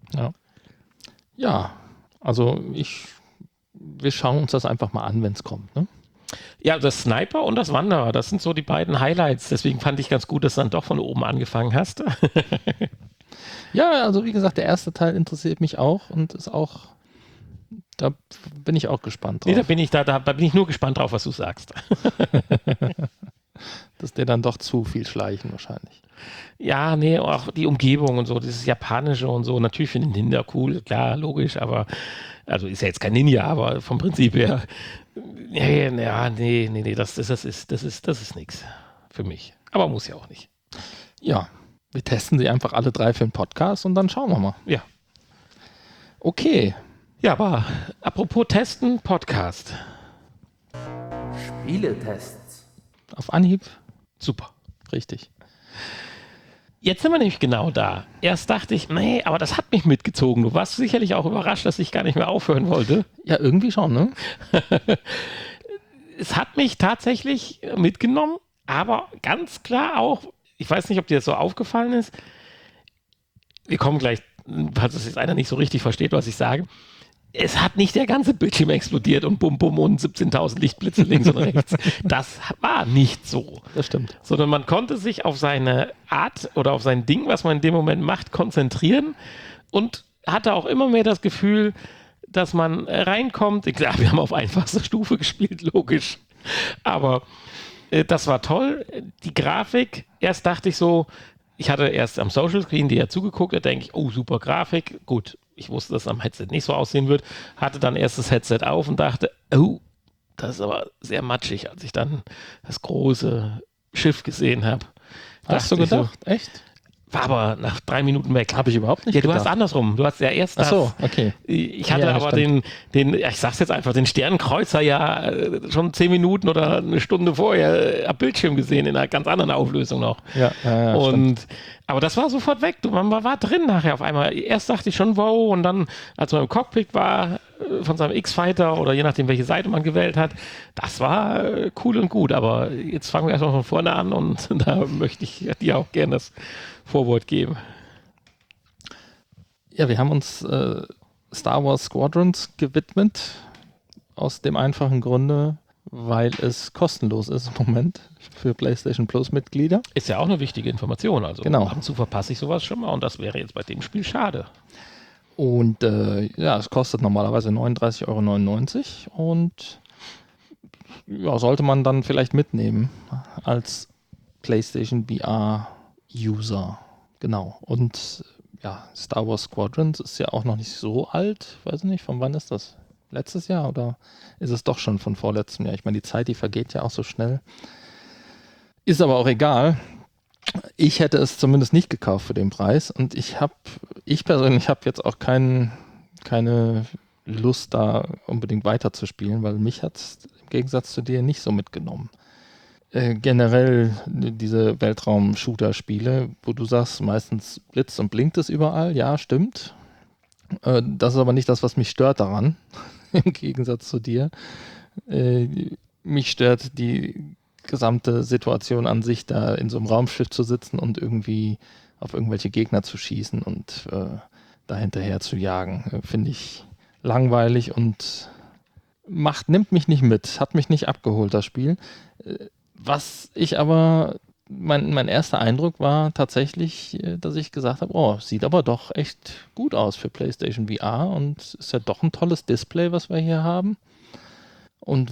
Ja, also wir schauen uns das einfach mal an, wenn es kommt. Ne? Ja, das Sniper und das Wanderer, das sind so die beiden Highlights. Deswegen fand ich ganz gut, dass du dann doch von oben angefangen hast. Ja, also wie gesagt, der erste Teil interessiert mich auch und ist auch, da bin ich auch gespannt drauf. Nee, da bin ich nur gespannt drauf, was du sagst. Das ist dir dann doch zu viel Schleichen wahrscheinlich. Ja, nee, auch die Umgebung und so, dieses Japanische und so. Natürlich finde ich Ninja cool, klar, logisch, aber also ist ja jetzt kein Ninja, aber vom Prinzip her, nee, das ist nichts für mich. Aber muss ja auch nicht. Ja, wir testen sie einfach alle 3 für den Podcast und dann schauen wir mal. Ja. Okay. Ja, aber apropos Testen, Podcast. Spieletests. Auf Anhieb? Super. Richtig. Jetzt sind wir nämlich genau da. Erst dachte ich, nee, aber das hat mich mitgezogen. Du warst sicherlich auch überrascht, dass ich gar nicht mehr aufhören wollte. Ja, irgendwie schon, ne? Es hat mich tatsächlich mitgenommen, aber ganz klar auch, ich weiß nicht, ob dir das so aufgefallen ist, wir kommen gleich, falls es jetzt einer nicht so richtig versteht, was ich sage, es hat nicht der ganze Bildschirm explodiert und bum bum und 17.000 Lichtblitze links und rechts. Das war nicht so. Das stimmt. Sondern man konnte sich auf seine Art oder auf sein Ding, was man in dem Moment macht, konzentrieren und hatte auch immer mehr das Gefühl, dass man reinkommt. Klar, wir haben auf einfachster Stufe gespielt, logisch. Aber das war toll. Die Grafik, erst dachte ich so, ich hatte erst am Social Screen dir ja zugeguckt, da denke ich, oh, super Grafik, gut. Ich wusste, dass es am Headset nicht so aussehen wird, hatte dann erst das Headset auf und dachte, oh, das ist aber sehr matschig, als ich dann das große Schiff gesehen habe. Hast du gedacht? So, echt? War aber nach 3 Minuten weg. Habe ich überhaupt nicht gedacht. gedacht. Du hast andersrum. Du hast ja erst das. Ach so, okay. Ich hatte aber ich sag's jetzt einfach, den Sternenkreuzer ja schon 10 Minuten oder eine Stunde vorher am Bildschirm gesehen, in einer ganz anderen Auflösung noch. Ja, und aber das war sofort weg. Man war drin nachher auf einmal. Erst dachte ich schon, wow, und dann, als man im Cockpit war, von seinem X-Fighter oder je nachdem, welche Seite man gewählt hat, das war cool und gut. Aber jetzt fangen wir erstmal von vorne an und da möchte ich dir auch gerne das Vorwort geben. Ja, wir haben uns Star Wars Squadrons gewidmet. Aus dem einfachen Grunde, weil es kostenlos ist im Moment für PlayStation Plus Mitglieder. Ist ja auch eine wichtige Information. Also Genau. ab und zu verpasse ich sowas schon mal und das wäre jetzt bei dem Spiel schade. Und es kostet normalerweise 39,99 € und ja, sollte man dann vielleicht mitnehmen als PlayStation VR-User. Genau. Und ja, Star Wars Squadrons ist ja auch noch nicht so alt. Weiß nicht, von wann ist das? Letztes Jahr oder ist es doch schon von vorletztem Jahr? Ich meine, die Zeit, die vergeht ja auch so schnell. Ist aber auch egal. Ich hätte es zumindest nicht gekauft für den Preis und ich persönlich habe jetzt auch keine Lust, da unbedingt weiterzuspielen, weil mich hat es im Gegensatz zu dir nicht so mitgenommen. Generell diese Weltraum-Shooter-Spiele, wo du sagst, meistens blitzt und blinkt es überall, ja, stimmt. Das ist aber nicht das, was mich stört daran, im Gegensatz zu dir. Mich stört die gesamte Situation an sich, da in so einem Raumschiff zu sitzen und irgendwie auf irgendwelche Gegner zu schießen und da hinterher zu jagen. Finde ich langweilig und nimmt mich nicht mit, hat mich nicht abgeholt, das Spiel. Was ich aber, mein erster Eindruck war tatsächlich, dass ich gesagt habe, oh, sieht aber doch echt gut aus für PlayStation VR und ist ja doch ein tolles Display, was wir hier haben. Und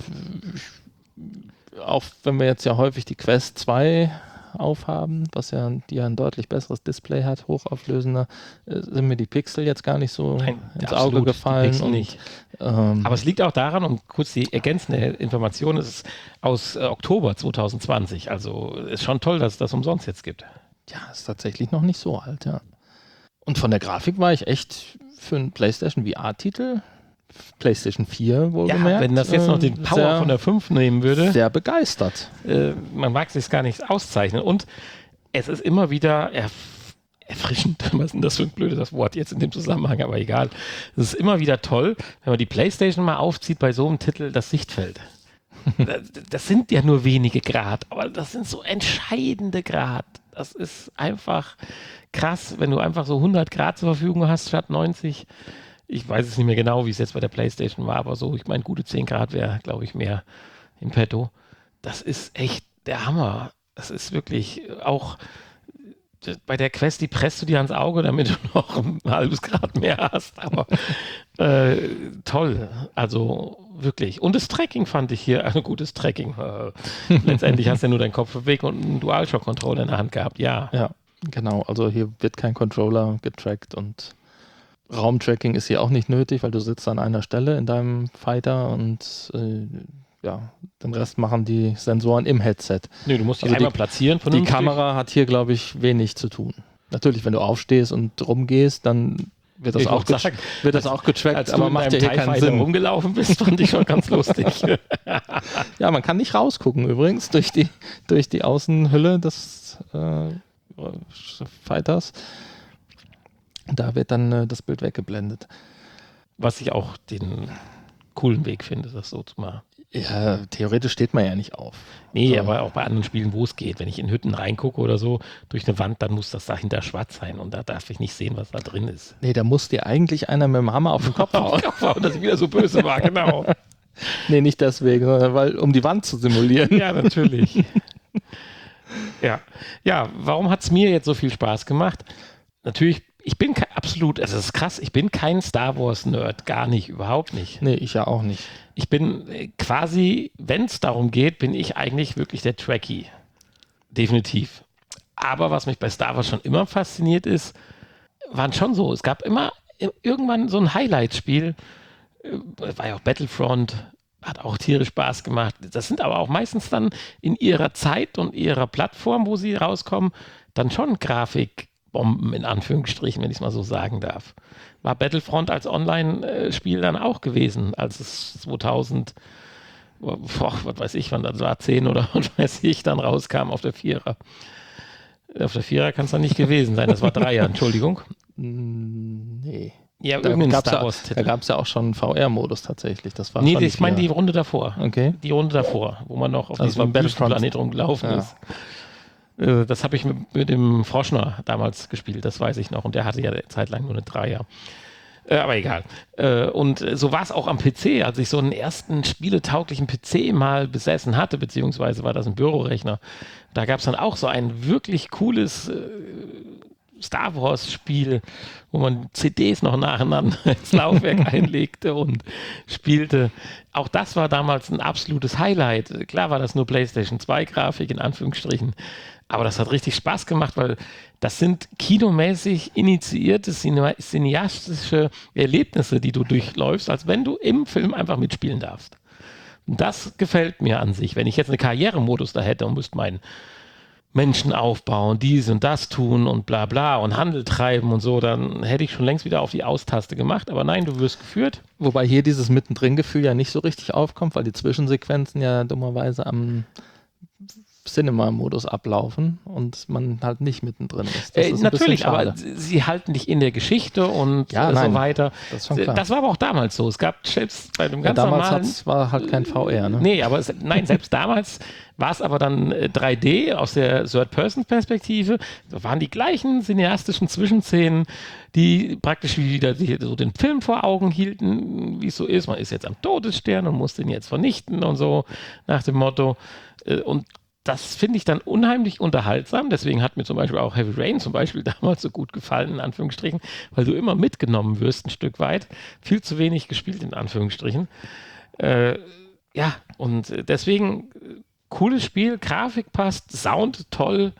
auch wenn wir jetzt ja häufig die Quest 2 aufhaben, die ja ein deutlich besseres Display hat, hochauflösender, sind mir die Pixel jetzt gar nicht so ins Auge gefallen. Die Pixel nicht. Aber es liegt auch daran, und kurz die ergänzende Information, es ist aus Oktober 2020, also ist schon toll, dass es das umsonst jetzt gibt. Ja, ist tatsächlich noch nicht so alt, ja. Und von der Grafik war ich echt für einen PlayStation VR-Titel, PlayStation 4 wohlgemerkt. Ja, wenn das jetzt noch den Power von der 5 nehmen würde. Sehr begeistert. Man mag sich gar nicht auszeichnen. Und es ist immer wieder erfrischend, was ist denn das für ein blödes Wort jetzt in dem Zusammenhang, aber egal. Es ist immer wieder toll, wenn man die PlayStation mal aufzieht bei so einem Titel, das Sichtfeld. Das sind ja nur wenige Grad, aber das sind so entscheidende Grad. Das ist einfach krass, wenn du einfach so 100 Grad zur Verfügung hast statt 90. Ich weiß es nicht mehr genau, wie es jetzt bei der PlayStation war, aber so, ich meine, gute 10 Grad wäre, glaube ich, mehr im Petto. Das ist echt der Hammer. Das ist wirklich auch bei der Quest, die presst du dir ans Auge, damit du noch ein halbes Grad mehr hast. Aber toll. Also wirklich. Und das Tracking fand ich hier, ein gutes Tracking. Letztendlich hast du ja nur deinen Kopf bewegt und einen DualShock-Controller in der Hand gehabt. Ja, genau. Also hier wird kein Controller getrackt und Raumtracking ist hier auch nicht nötig, weil du sitzt an einer Stelle in deinem Fighter und den Rest machen die Sensoren im Headset. Nee, du musst die einmal platzieren. Die Kamera hat hier, glaube ich, wenig zu tun. Natürlich, wenn du aufstehst und rumgehst, dann wird das auch getrackt, als aber macht ja hier keinen Sinn. Rumgelaufen bist, fand ich schon ganz lustig. Ja, man kann nicht rausgucken übrigens durch die Außenhülle des Fighters. Da wird dann das Bild weggeblendet. Was ich auch den coolen Weg finde, das so zu machen. Ja, theoretisch steht man ja nicht auf. Nee, aber auch bei anderen Spielen, wo es geht. Wenn ich in Hütten reingucke oder so, durch eine Wand, dann muss das dahinter schwarz sein und da darf ich nicht sehen, was da drin ist. Nee, da muss dir eigentlich einer mit dem Hammer auf den Kopf hauen. Dass ich wieder so böse war, genau. Nee, nicht deswegen, sondern um die Wand zu simulieren. Ja, natürlich. Ja, warum hat es mir jetzt so viel Spaß gemacht? Natürlich, ich bin absolut, also das ist krass, ich bin kein Star Wars Nerd, gar nicht, überhaupt nicht. Nee, ich ja auch nicht. Ich bin quasi, wenn es darum geht, bin ich eigentlich wirklich der Trekkie. Definitiv. Aber was mich bei Star Wars schon immer fasziniert ist, waren schon so, es gab immer irgendwann so ein Highlight-Spiel, war ja auch Battlefront, hat auch tierisch Spaß gemacht. Das sind aber auch meistens dann in ihrer Zeit und ihrer Plattform, wo sie rauskommen, dann schon Grafikbomben in Anführungsstrichen, wenn ich es mal so sagen darf. War Battlefront als Online-Spiel dann auch gewesen, als es 2000, was weiß ich, wann das war, 10 oder was weiß ich, dann rauskam auf der Vierer. Auf der Vierer kann es dann nicht gewesen sein, das war 3er, Entschuldigung. Nee. Ja, Da gab es ja auch schon einen VR-Modus tatsächlich. Das war ich meine die Runde davor. Okay. Die Runde davor, wo man noch auf Also diesem Wüstenplanet rumgelaufen ist. Das habe ich mit dem Froschner damals gespielt, das weiß ich noch. Und der hatte ja zeitlang nur eine 3er. Aber egal. Und so war es auch am PC, als ich so einen ersten spieletauglichen PC mal besessen hatte, beziehungsweise war das ein Bürorechner. Da gab es dann auch so ein wirklich cooles Star Wars-Spiel, wo man CDs noch nacheinander ins Laufwerk einlegte und spielte. Auch das war damals ein absolutes Highlight. Klar war das nur PlayStation 2-Grafik in Anführungsstrichen, aber das hat richtig Spaß gemacht, weil das sind kinomäßig initiierte cineastische Erlebnisse, die du durchläufst, als wenn du im Film einfach mitspielen darfst. Und das gefällt mir an sich. Wenn ich jetzt einen Karrieremodus da hätte und müsste meinen Menschen aufbauen, dies und das tun und bla bla und Handel treiben und so, dann hätte ich schon längst wieder auf die Aus-Taste gemacht. Aber nein, du wirst geführt. Wobei hier dieses Mittendrin-Gefühl ja nicht so richtig aufkommt, weil die Zwischensequenzen ja dummerweise am Cinema-Modus ablaufen und man halt nicht mittendrin ist. Das ist natürlich, aber sie halten dich in der Geschichte und so weiter. Das ist schon klar. Das war aber auch damals so. Es gab selbst bei dem ganz damals war halt kein VR, ne? Nee, aber selbst damals war es aber dann 3D aus der Third-Person-Perspektive. Da waren die gleichen cineastischen Zwischenszenen, die praktisch wieder so den Film vor Augen hielten, wie es so ist. Man ist jetzt am Todesstern und muss den jetzt vernichten und so nach dem Motto. Und das finde ich dann unheimlich unterhaltsam. Deswegen hat mir zum Beispiel auch Heavy Rain zum Beispiel damals so gut gefallen, in Anführungsstrichen, weil du immer mitgenommen wirst, ein Stück weit. Viel zu wenig gespielt, in Anführungsstrichen. Ja, und deswegen cooles Spiel, Grafik passt, Sound toll.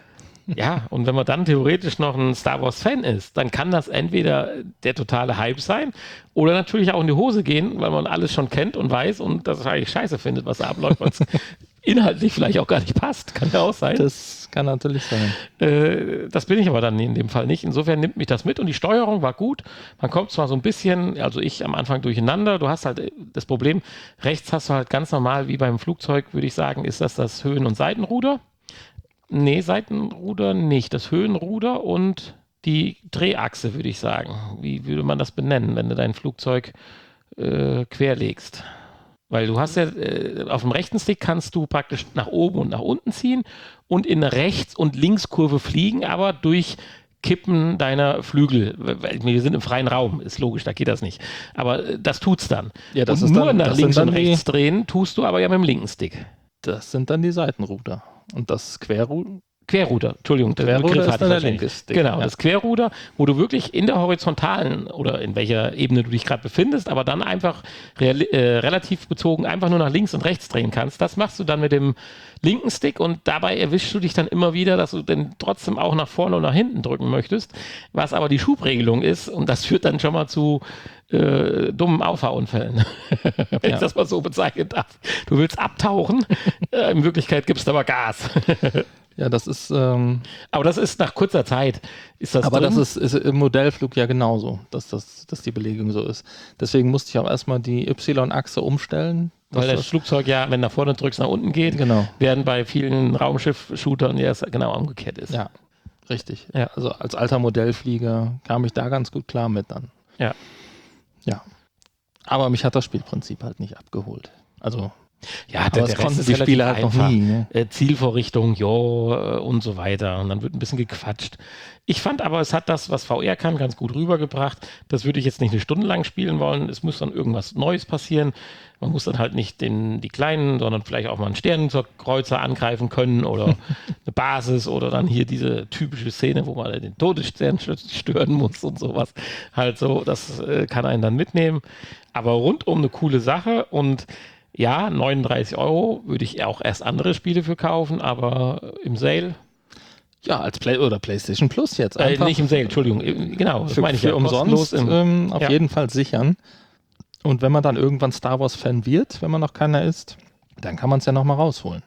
Ja, und wenn man dann theoretisch noch ein Star Wars-Fan ist, dann kann das entweder der totale Hype sein oder natürlich auch in die Hose gehen, weil man alles schon kennt und weiß und das eigentlich scheiße findet, was da abläuft, weil es inhaltlich vielleicht auch gar nicht passt. Kann ja auch sein. Das kann natürlich sein. Das bin ich aber dann in dem Fall nicht. Insofern nimmt mich das mit und die Steuerung war gut. Man kommt zwar so ein bisschen, also ich am Anfang durcheinander, du hast halt das Problem, rechts hast du halt ganz normal, wie beim Flugzeug, würde ich sagen, ist das Höhen- und Seitenruder. Nee, Seitenruder nicht. Das Höhenruder und die Drehachse, würde ich sagen. Wie würde man das benennen, wenn du dein Flugzeug querlegst? Weil du hast ja, auf dem rechten Stick kannst du praktisch nach oben und nach unten ziehen und in eine Rechts- und Linkskurve fliegen, aber durch Kippen deiner Flügel. Wir sind im freien Raum, ist logisch, da geht das nicht. Aber das tut's dann. Ja, das und ist nur dann, nach das links sind und dann rechts drehen, tust du aber ja mit dem linken Stick. Das sind dann die Seitenruder. Und das Querruder, Entschuldigung, der Querruder Begriff ist hatte dann ich der wahrscheinlich. linke Stick. Genau, Ja. das Querruder, wo du wirklich in der horizontalen oder in welcher Ebene du dich gerade befindest, aber dann einfach relativ bezogen einfach nur nach links und rechts drehen kannst. Das machst du dann mit dem linken Stick und dabei erwischst du dich dann immer wieder, dass du dann trotzdem auch nach vorne und nach hinten drücken möchtest, was aber die Schubregelung ist und das führt dann schon mal zu dummen Auffahrunfällen, wenn ich das mal so bezeichnen darf. Du willst abtauchen, in Wirklichkeit gibst du aber Gas. Ja, das ist. Aber das ist nach kurzer Zeit. Ist das aber drin? das ist im Modellflug ja genauso, dass die Belegung so ist. Deswegen musste ich auch erstmal die Y-Achse umstellen. Weil das Flugzeug ja, wenn nach vorne drückst, nach unten geht, Genau. während bei vielen Raumschiff-Shootern ja es genau umgekehrt ist. Ja, richtig. Ja. Also als alter Modellflieger kam ich da ganz gut klar mit dann. Ja. Ja. Aber mich hat das Spielprinzip halt nicht abgeholt. Also. Ja, aber das konnten die Spieler halt noch nie. Ne? Zielvorrichtung, und so weiter. Und dann wird ein bisschen gequatscht. Ich fand aber, es hat das, was VR kann, ganz gut rübergebracht. Das würde ich jetzt nicht eine Stunde lang spielen wollen. Es muss dann irgendwas Neues passieren. Man muss dann halt nicht die Kleinen, sondern vielleicht auch mal einen Sternenkreuzer angreifen können oder eine Basis oder dann hier diese typische Szene, wo man den Todesstern stören muss und sowas. Halt so, das kann einen dann mitnehmen. Aber rundum eine coole Sache und ja, 39 € würde ich auch erst andere Spiele für kaufen, aber im Sale. Ja, als PlayStation Plus jetzt einfach. Nicht im Sale, Entschuldigung. Genau, das meine ich ja. Umsonst auf jeden Fall sichern. Und wenn man dann irgendwann Star Wars-Fan wird, wenn man noch keiner ist, dann kann man es ja nochmal rausholen.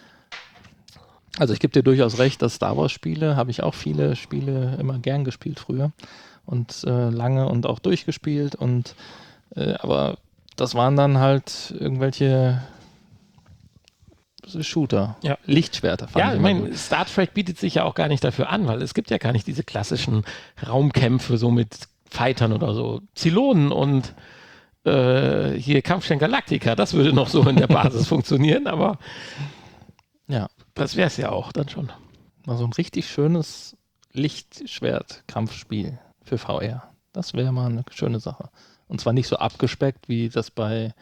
Also ich gebe dir durchaus recht, dass Star Wars-Spiele, habe ich auch viele Spiele immer gern gespielt früher und lange und auch durchgespielt. Aber das waren dann halt irgendwelche Shooter, ja. Lichtschwerter. Ja, ich meine, Star Trek bietet sich ja auch gar nicht dafür an, weil es gibt ja gar nicht diese klassischen Raumkämpfe so mit Fightern oder so. Zylonen und hier Kampfstern Galactica, das würde noch so in der Basis funktionieren, aber ja, das wäre es ja auch dann schon. Mal so ein richtig schönes Lichtschwert-Kampfspiel für VR. Das wäre mal eine schöne Sache. Und zwar nicht so abgespeckt, wie das bei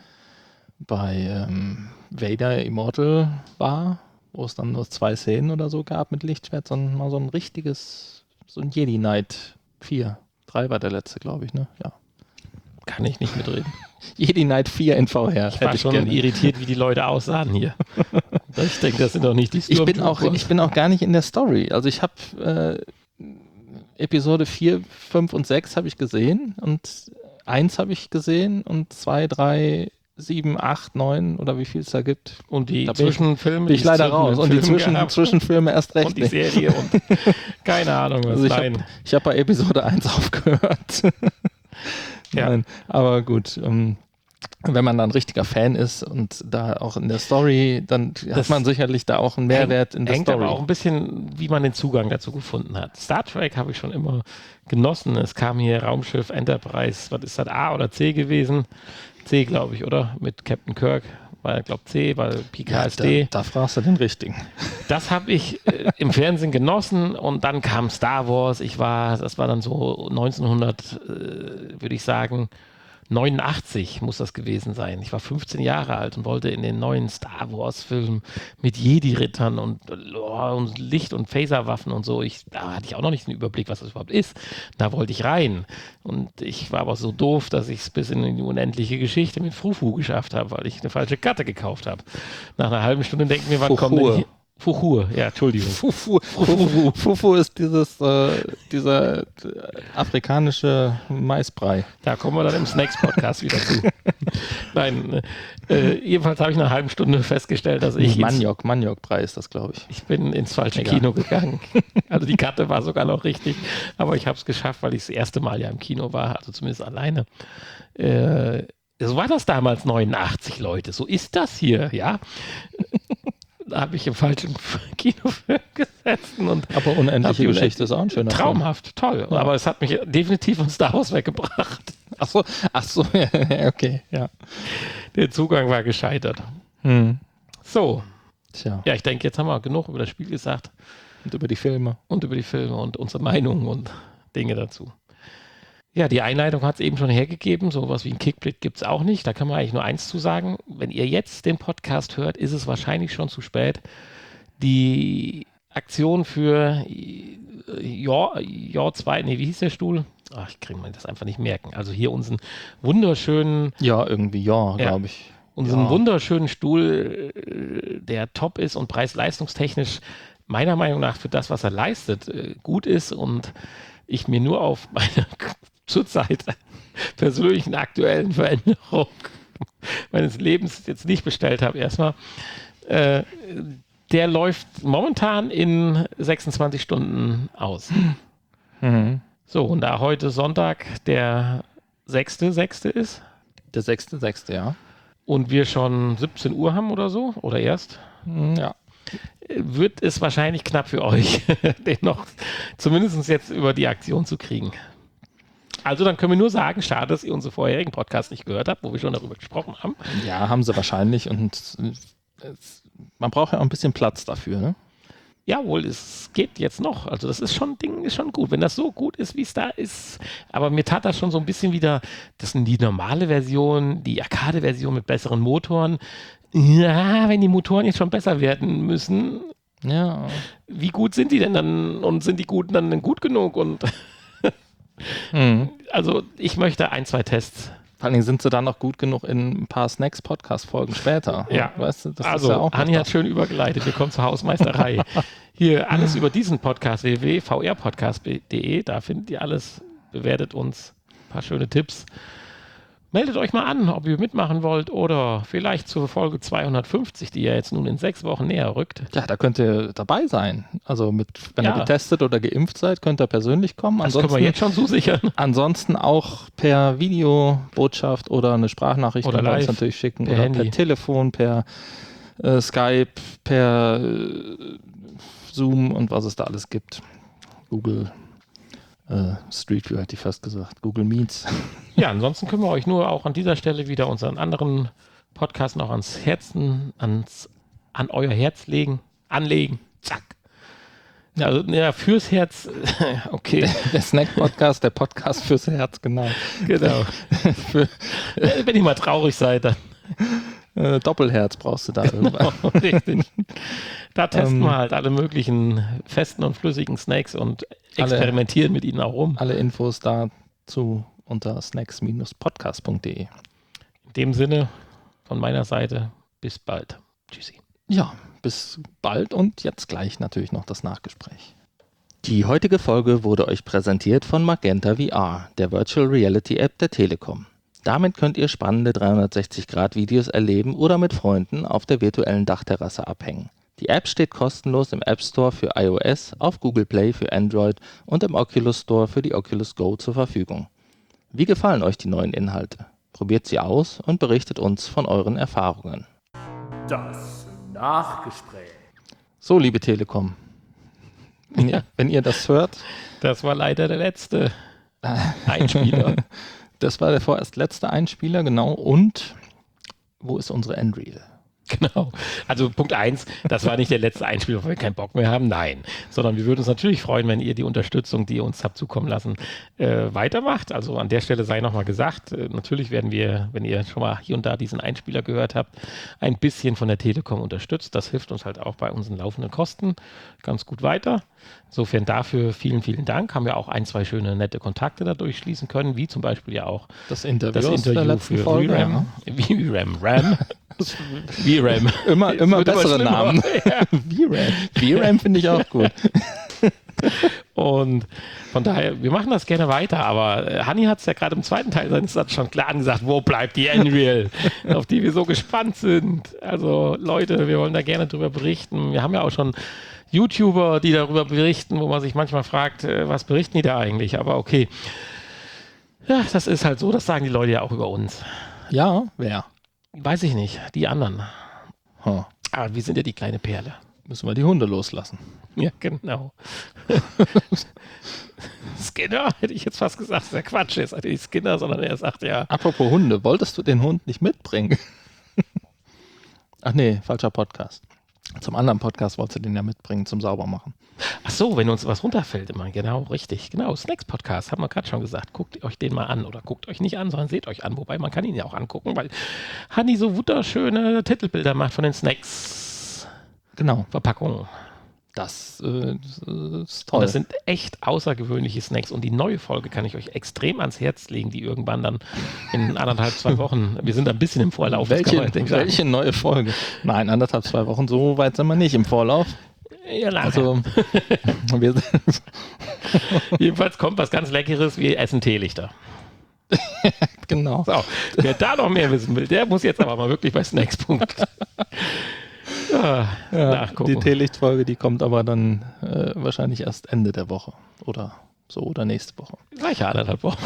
Vader Immortal war, wo es dann nur 2 Szenen oder so gab mit Lichtschwert, sondern mal so ein richtiges, so ein Jedi Knight 4. 3 war der letzte, glaube ich, ne? Ja. Kann ich nicht mitreden. Jedi Knight 4 in VR. Ich war schon irritiert, wie die Leute aussahen hier. Ich denke, das sind doch nicht die Stormtrooper. Ich bin auch gar nicht in der Story. Also ich habe Episode 4, 5 und 6 habe ich gesehen und 1 habe ich gesehen und 2, 3, 7, 8, 9 oder wie viel es da gibt. Und die Zwischenfilme. Bin ich leider raus. Und die Zwischenfilme erst recht. Und die Serie und keine Ahnung was. Also ich hab bei Episode 1 aufgehört. Ja. Nein, aber gut. Wenn man da ein richtiger Fan ist und da auch in der Story, dann hat man sicherlich da auch einen Mehrwert in der Story. Hängt aber auch ein bisschen, wie man den Zugang dazu gefunden hat. Star Trek habe ich schon immer genossen. Es kam hier Raumschiff Enterprise, was ist das, A oder C gewesen? C, glaube ich, oder? Mit Captain Kirk. Weil, ich glaube C, weil Picard ist D. Da fragst du den richtigen. Das habe ich im Fernsehen genossen und dann kam Star Wars. Das war dann so 1900, würde ich sagen, 89 muss das gewesen sein. Ich war 15 Jahre alt und wollte in den neuen Star Wars Film mit Jedi-Rittern und Licht- und Phaserwaffen und so. Da hatte ich auch noch nicht den Überblick, was das überhaupt ist. Da wollte ich rein. Und ich war aber so doof, dass ich es bis in die unendliche Geschichte mit Fufu geschafft habe, weil ich eine falsche Karte gekauft habe. Nach einer halben Stunde denke ich mir, wann kommt denn hier? Fuchur, ja, Entschuldigung. Fufu ist dieser afrikanische Maisbrei. Da kommen wir dann im Snacks-Podcast wieder zu. Nein, jedenfalls habe ich nach einer halben Stunde festgestellt, dass ich... Maniokbrei ist das, glaube ich. Ich bin ins falsche Kino gegangen. Also die Karte war sogar noch richtig, aber ich habe es geschafft, weil ich das erste Mal ja im Kino war, also zumindest alleine. So war das damals 89, Leute. So ist das hier, ja. Da habe ich im falschen Kinofilm gesessen. Aber unendliche Geschichte ist auch ein schöner traumhaft, Film. toll. Ja. Aber es hat mich definitiv von Star Wars weggebracht. Ach so, ja, okay, ja. Der Zugang war gescheitert. So. Tja. Ja, ich denke, jetzt haben wir genug über das Spiel gesagt. Und über die Filme. Und unsere Meinungen und Dinge dazu. Ja, die Einleitung hat es eben schon hergegeben. Sowas wie ein Kickblit gibt es auch nicht. Da kann man eigentlich nur eins zu sagen. Wenn ihr jetzt den Podcast hört, ist es wahrscheinlich schon zu spät. Die Aktion für Jahr 2, wie hieß der Stuhl? Ach, ich kann mir das einfach nicht merken. Also hier unseren wunderschönen... Ja, irgendwie glaube ich. Unseren wunderschönen Stuhl, der top ist und preis-leistungstechnisch meiner Meinung nach für das, was er leistet, gut ist und ich mir nur auf meine zurzeit persönlichen aktuellen Veränderung meines Lebens jetzt nicht bestellt habe. Erstmal, der läuft momentan in 26 Stunden aus. So, und da heute Sonntag der 6.6. ist. Der 6.6., ja. Und wir schon 17 Uhr haben oder so, oder erst? Ja. Wird es wahrscheinlich knapp für euch, den noch zumindest jetzt über die Aktion zu kriegen. Also dann können wir nur sagen, schade, dass ihr unsere vorherigen Podcasts nicht gehört habt, wo wir schon darüber gesprochen haben. Ja, haben sie wahrscheinlich und man braucht ja auch ein bisschen Platz dafür, ne? Jawohl, es geht jetzt noch. Also das ist schon gut. Wenn das so gut ist, wie es da ist. Aber mir tat das schon so ein bisschen wieder, das sind die normale Version, die Arcade-Version mit besseren Motoren. Ja, wenn die Motoren jetzt schon besser werden müssen, ja. Wie gut sind die denn dann? Und sind die Guten dann gut genug? Und also ich möchte 1, 2 Tests. Vor allem sind sie dann noch gut genug in ein paar Snacks-Podcast-Folgen später. Ja, weißt du, das also ist ja auch Hanni hat schön übergeleitet. Wir kommen zur Hausmeisterei. Hier alles über diesen Podcast, www.vrpodcast.de. Da findet ihr alles. Bewertet uns. Ein paar schöne Tipps. Meldet euch mal an, ob ihr mitmachen wollt oder vielleicht zur Folge 250, die ja jetzt nun in 6 Wochen näher rückt. Ja, da könnt ihr dabei sein. Also wenn ihr getestet oder geimpft seid, könnt ihr persönlich kommen. Das können wir jetzt schon zusichern. Ansonsten auch per Videobotschaft oder eine Sprachnachricht oder live, uns natürlich schicken. Per oder Handy. Per Telefon, per Skype, per Zoom und was es da alles gibt. Google Street View hätte ich fast gesagt. Google Meets. Ja, ansonsten können wir euch nur auch an dieser Stelle wieder unseren anderen Podcast noch ans Herzen, an euer Herz anlegen. Zack. Also, ja, fürs Herz, okay. Der Snack-Podcast, der Podcast fürs Herz, genau. Genau. Wenn ihr mal traurig seid, dann. Doppelherz brauchst du da irgendwann. Richtig. Da testen wir halt alle möglichen festen und flüssigen Snacks und experimentieren mit ihnen auch rum. Alle Infos dazu unter snacks-podcast.de. In dem Sinne, von meiner Seite, bis bald. Tschüssi. Ja, bis bald und jetzt gleich natürlich noch das Nachgespräch. Die heutige Folge wurde euch präsentiert von Magenta VR, der Virtual Reality App der Telekom. Damit könnt ihr spannende 360-Grad-Videos erleben oder mit Freunden auf der virtuellen Dachterrasse abhängen. Die App steht kostenlos im App Store für iOS, auf Google Play für Android und im Oculus Store für die Oculus Go zur Verfügung. Wie gefallen euch die neuen Inhalte? Probiert sie aus und berichtet uns von euren Erfahrungen. Das Nachgespräch. So, liebe Telekom, wenn ihr das hört, Das war leider der letzte Einspieler. das war der vorerst letzte Einspieler, genau. Und wo ist unsere Endreel? Genau. Also Punkt 1, das war nicht der letzte Einspieler, weil wir keinen Bock mehr haben. Nein. Sondern wir würden uns natürlich freuen, wenn ihr die Unterstützung, die ihr uns habt zukommen lassen, weitermacht. Also an der Stelle sei nochmal gesagt, natürlich werden wir, wenn ihr schon mal hier und da diesen Einspieler gehört habt, ein bisschen von der Telekom unterstützt. Das hilft uns halt auch bei unseren laufenden Kosten ganz gut weiter. Insofern dafür vielen, vielen Dank. Haben wir auch 1, 2 schöne, nette Kontakte dadurch schließen können, wie zum Beispiel ja auch Das Interview, das Interview der letzten für Folge. VRAM. VRAM. VRAM. Immer bessere Namen. Ja. VRAM finde ich auch gut. Und von daher, wir machen das gerne weiter, aber Hanni hat es ja gerade im zweiten Teil seines Satzes schon klar gesagt, wo bleibt die Unreal, auf die wir so gespannt sind. Also Leute, wir wollen da gerne drüber berichten. Wir haben ja auch schon YouTuber, die darüber berichten, wo man sich manchmal fragt, was berichten die da eigentlich? Aber okay, ja, das ist halt so, das sagen die Leute ja auch über uns. Ja, wer? Weiß ich nicht, die anderen. Huh. Aber wir sind ja die kleine Perle. Müssen wir die Hunde loslassen. Ja, genau. Skinner, hätte ich jetzt fast gesagt, das ist ja Quatsch. Er sagt nicht Skinner, sondern er sagt ja. Apropos Hunde, wolltest du den Hund nicht mitbringen? Ach nee, falscher Podcast. Zum anderen Podcast wolltest du den ja mitbringen zum Saubermachen. Ach so, wenn uns was runterfällt immer. Genau, richtig. Genau, Snacks-Podcast, haben wir gerade schon gesagt. Guckt euch den mal an oder guckt euch nicht an, sondern seht euch an. Wobei, man kann ihn ja auch angucken, weil Hanni so wunderschöne Titelbilder macht von den Snacks. Genau. Verpackungen. Das ist toll. Und das sind echt außergewöhnliche Snacks. Und die neue Folge kann ich euch extrem ans Herz legen, die irgendwann dann in 1,5, 2 Wochen, wir sind ein bisschen im Vorlauf. Welche neue Folge? Nein, 1,5, 2 Wochen, so weit sind wir nicht im Vorlauf. Ja, Also, jedenfalls kommt was ganz Leckeres, wir essen Teelichter. genau. So, wer da noch mehr wissen will, der muss jetzt aber mal wirklich bei Snacks. Nachgucken. Die Teelichtfolge, die kommt aber dann wahrscheinlich erst Ende der Woche oder so oder nächste Woche. Gleich 1,5 Wochen.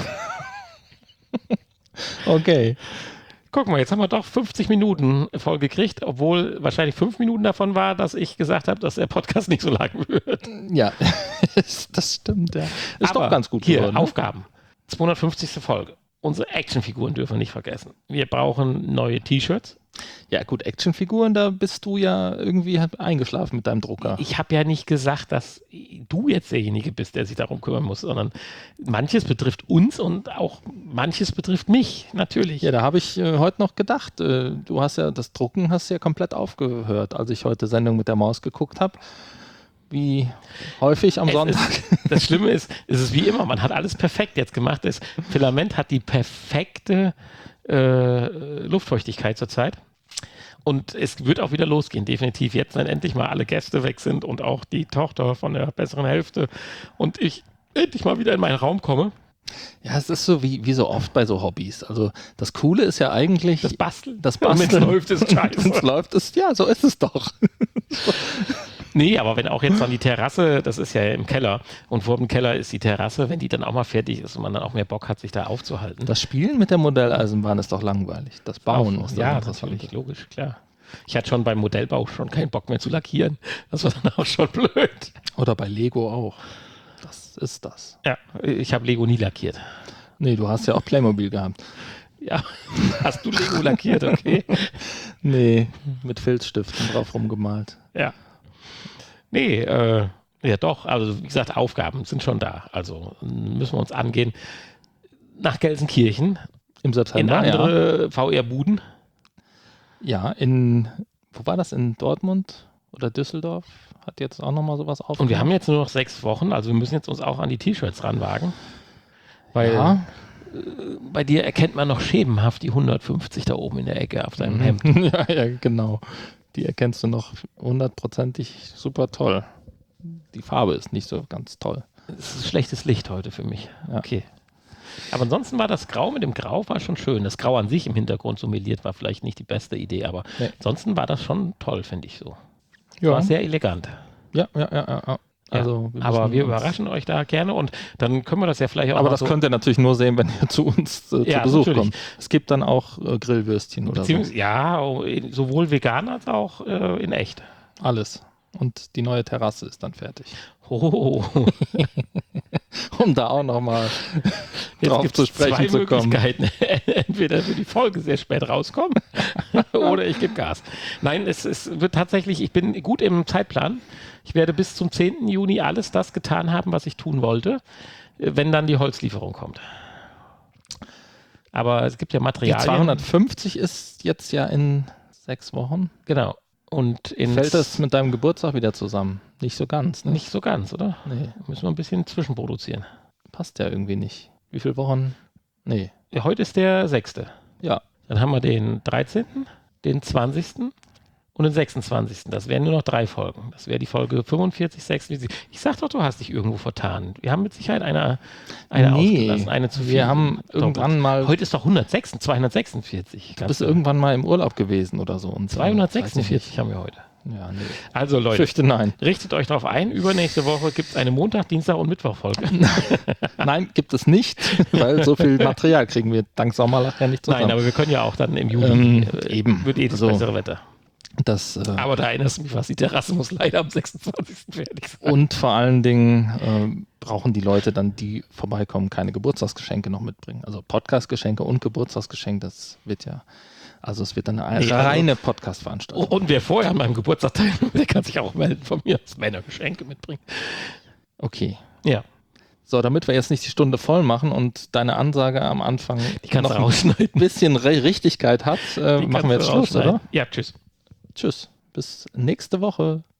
Okay. Guck mal, jetzt haben wir doch 50 Minuten voll gekriegt, obwohl wahrscheinlich 5 Minuten davon war, dass ich gesagt habe, dass der Podcast nicht so lang wird. Ja, das stimmt, ja. Ist aber doch ganz gut hier, geworden. Aufgaben. 250. Folge. Unsere Actionfiguren dürfen wir nicht vergessen. Wir brauchen neue T-Shirts. Ja gut, Actionfiguren, da bist du ja irgendwie eingeschlafen mit deinem Drucker. Ich habe ja nicht gesagt, dass du jetzt derjenige bist, der sich darum kümmern muss, sondern manches betrifft uns und auch manches betrifft mich, natürlich. Ja, da habe ich heute noch gedacht, du hast ja das Drucken hast ja komplett aufgehört, als ich heute Sendung mit der Maus geguckt habe. Wie häufig am Sonntag. Das Schlimme ist, es ist wie immer, man hat alles perfekt jetzt gemacht. Das Filament hat die perfekte Luftfeuchtigkeit zurzeit. Und es wird auch wieder losgehen, definitiv. Jetzt, wenn endlich mal alle Gäste weg sind und auch die Tochter von der besseren Hälfte und ich endlich mal wieder in meinen Raum komme. Ja, es ist so wie so oft bei so Hobbys. Also das Coole ist ja eigentlich Das Basteln. Wenn es läuft, ist scheiße. Wenn es läuft, ja, so ist es doch. Nee, aber wenn auch jetzt dann die Terrasse, das ist ja im Keller und vor dem Keller ist die Terrasse, wenn die dann auch mal fertig ist und man dann auch mehr Bock hat, sich da aufzuhalten. Das Spielen mit der Modelleisenbahn ist doch langweilig. Das Bauen ist doch ja, interessant. natürlich, logisch, klar. Ich hatte schon beim Modellbau schon keinen Bock mehr zu lackieren. Das war dann auch schon blöd. Oder bei Lego auch. Das ist das. Ja, ich habe Lego nie lackiert. Nee, du hast ja auch Playmobil gehabt. Ja, hast du Lego lackiert, okay? Nee, mit Filzstiften drauf rumgemalt. Ja. Nee, Ja, doch. Also, wie gesagt, Aufgaben sind schon da. Also müssen wir uns angehen. Nach Gelsenkirchen, Im in September, andere VR-Buden. Ja, wo war das? In Dortmund oder Düsseldorf? Hat jetzt auch nochmal sowas aufgemacht. Und wir haben jetzt nur noch 6 Wochen, also wir müssen jetzt uns auch an die T-Shirts ranwagen. Weil Ja. bei dir erkennt man noch schemenhaft die 150 da oben in der Ecke auf deinem Hemd. Ja, genau. Die erkennst du noch 100%ig super toll. Die Farbe ist nicht so ganz toll. Es ist schlechtes Licht heute für mich. Ja. Okay. Aber ansonsten war das Grau mit dem Grau war schon schön. Das Grau an sich im Hintergrund so meliert war vielleicht nicht die beste Idee, aber Nee. ansonsten war das schon toll, finde ich so. Ja, War sehr elegant. ja. Also, Aber wir müssen uns- überraschen euch da gerne und dann können wir das ja vielleicht auch Aber mal das so, könnt ihr natürlich nur sehen, wenn ihr zu uns zu Ja, Besuch natürlich. kommt. Es gibt dann auch Grillwürstchen oder so. ja, sowohl vegan als auch in echt. Alles. Und die neue Terrasse ist dann fertig. Oh, Um da auch nochmal jetzt drauf gibt's zu sprechen zwei zu kommen. Möglichkeiten. Entweder wird die Folge sehr spät rauskommen oder ich gebe Gas. Nein, es wird tatsächlich, ich bin gut im Zeitplan. Ich werde bis zum 10. Juni alles das getan haben, was ich tun wollte, wenn dann die Holzlieferung kommt. Aber es gibt ja Die Materialien. 250 ist jetzt ja in 6 Wochen. Genau. Und Fällt das mit deinem Geburtstag wieder zusammen? Nicht so ganz, ne? nicht so ganz, oder? Nee, Müssen wir ein bisschen zwischenproduzieren. passt ja irgendwie nicht. Wie viele Wochen? Nee. Ja, heute ist der 6. Ja, Dann haben wir den 13., den 20. und den 26. Das wären nur noch 3 Folgen. Das wäre die Folge 45, 46. Ich sag doch, du hast dich irgendwo vertan. Wir haben mit Sicherheit eine ausgelassen, eine zu viel. wir haben irgendwann mal, Heute ist doch 246. du bist irgendwann mal im Urlaub gewesen oder so. Und 246 haben wir heute. Ja, nee. Also Leute, Fürchte nein. richtet euch darauf ein. Übernächste Woche gibt es eine Montag-, Dienstag- und Mittwoch-Folge. Nein, gibt es nicht, weil so viel Material kriegen wir dank Sommerlach ja nicht zusammen. Nein, aber wir können ja auch dann im Juli, eben. wird das So. bessere Wetter. Das, Aber da erinnerst du mich was, die Terrasse muss leider am 26. fertig sein. und vor allen Dingen brauchen die Leute dann, die vorbeikommen, keine Geburtstagsgeschenke noch mitbringen. Also Podcastgeschenke und Geburtstagsgeschenke, das wird ja, also es wird dann eine Nee, also- reine Podcast-Veranstaltung. Und wer vorher an meinem Geburtstag teilnimmt, der kann sich auch melden von mir, wenn er Geschenke mitbringt. Okay. Ja, So, damit wir jetzt nicht die Stunde voll machen und deine Ansage am Anfang die kannst du noch ein rausschneiden. bisschen Richtigkeit hat, Die machen kannst wir du jetzt Schluss, rausschneiden. oder? Ja, tschüss. Tschüss. Bis nächste Woche.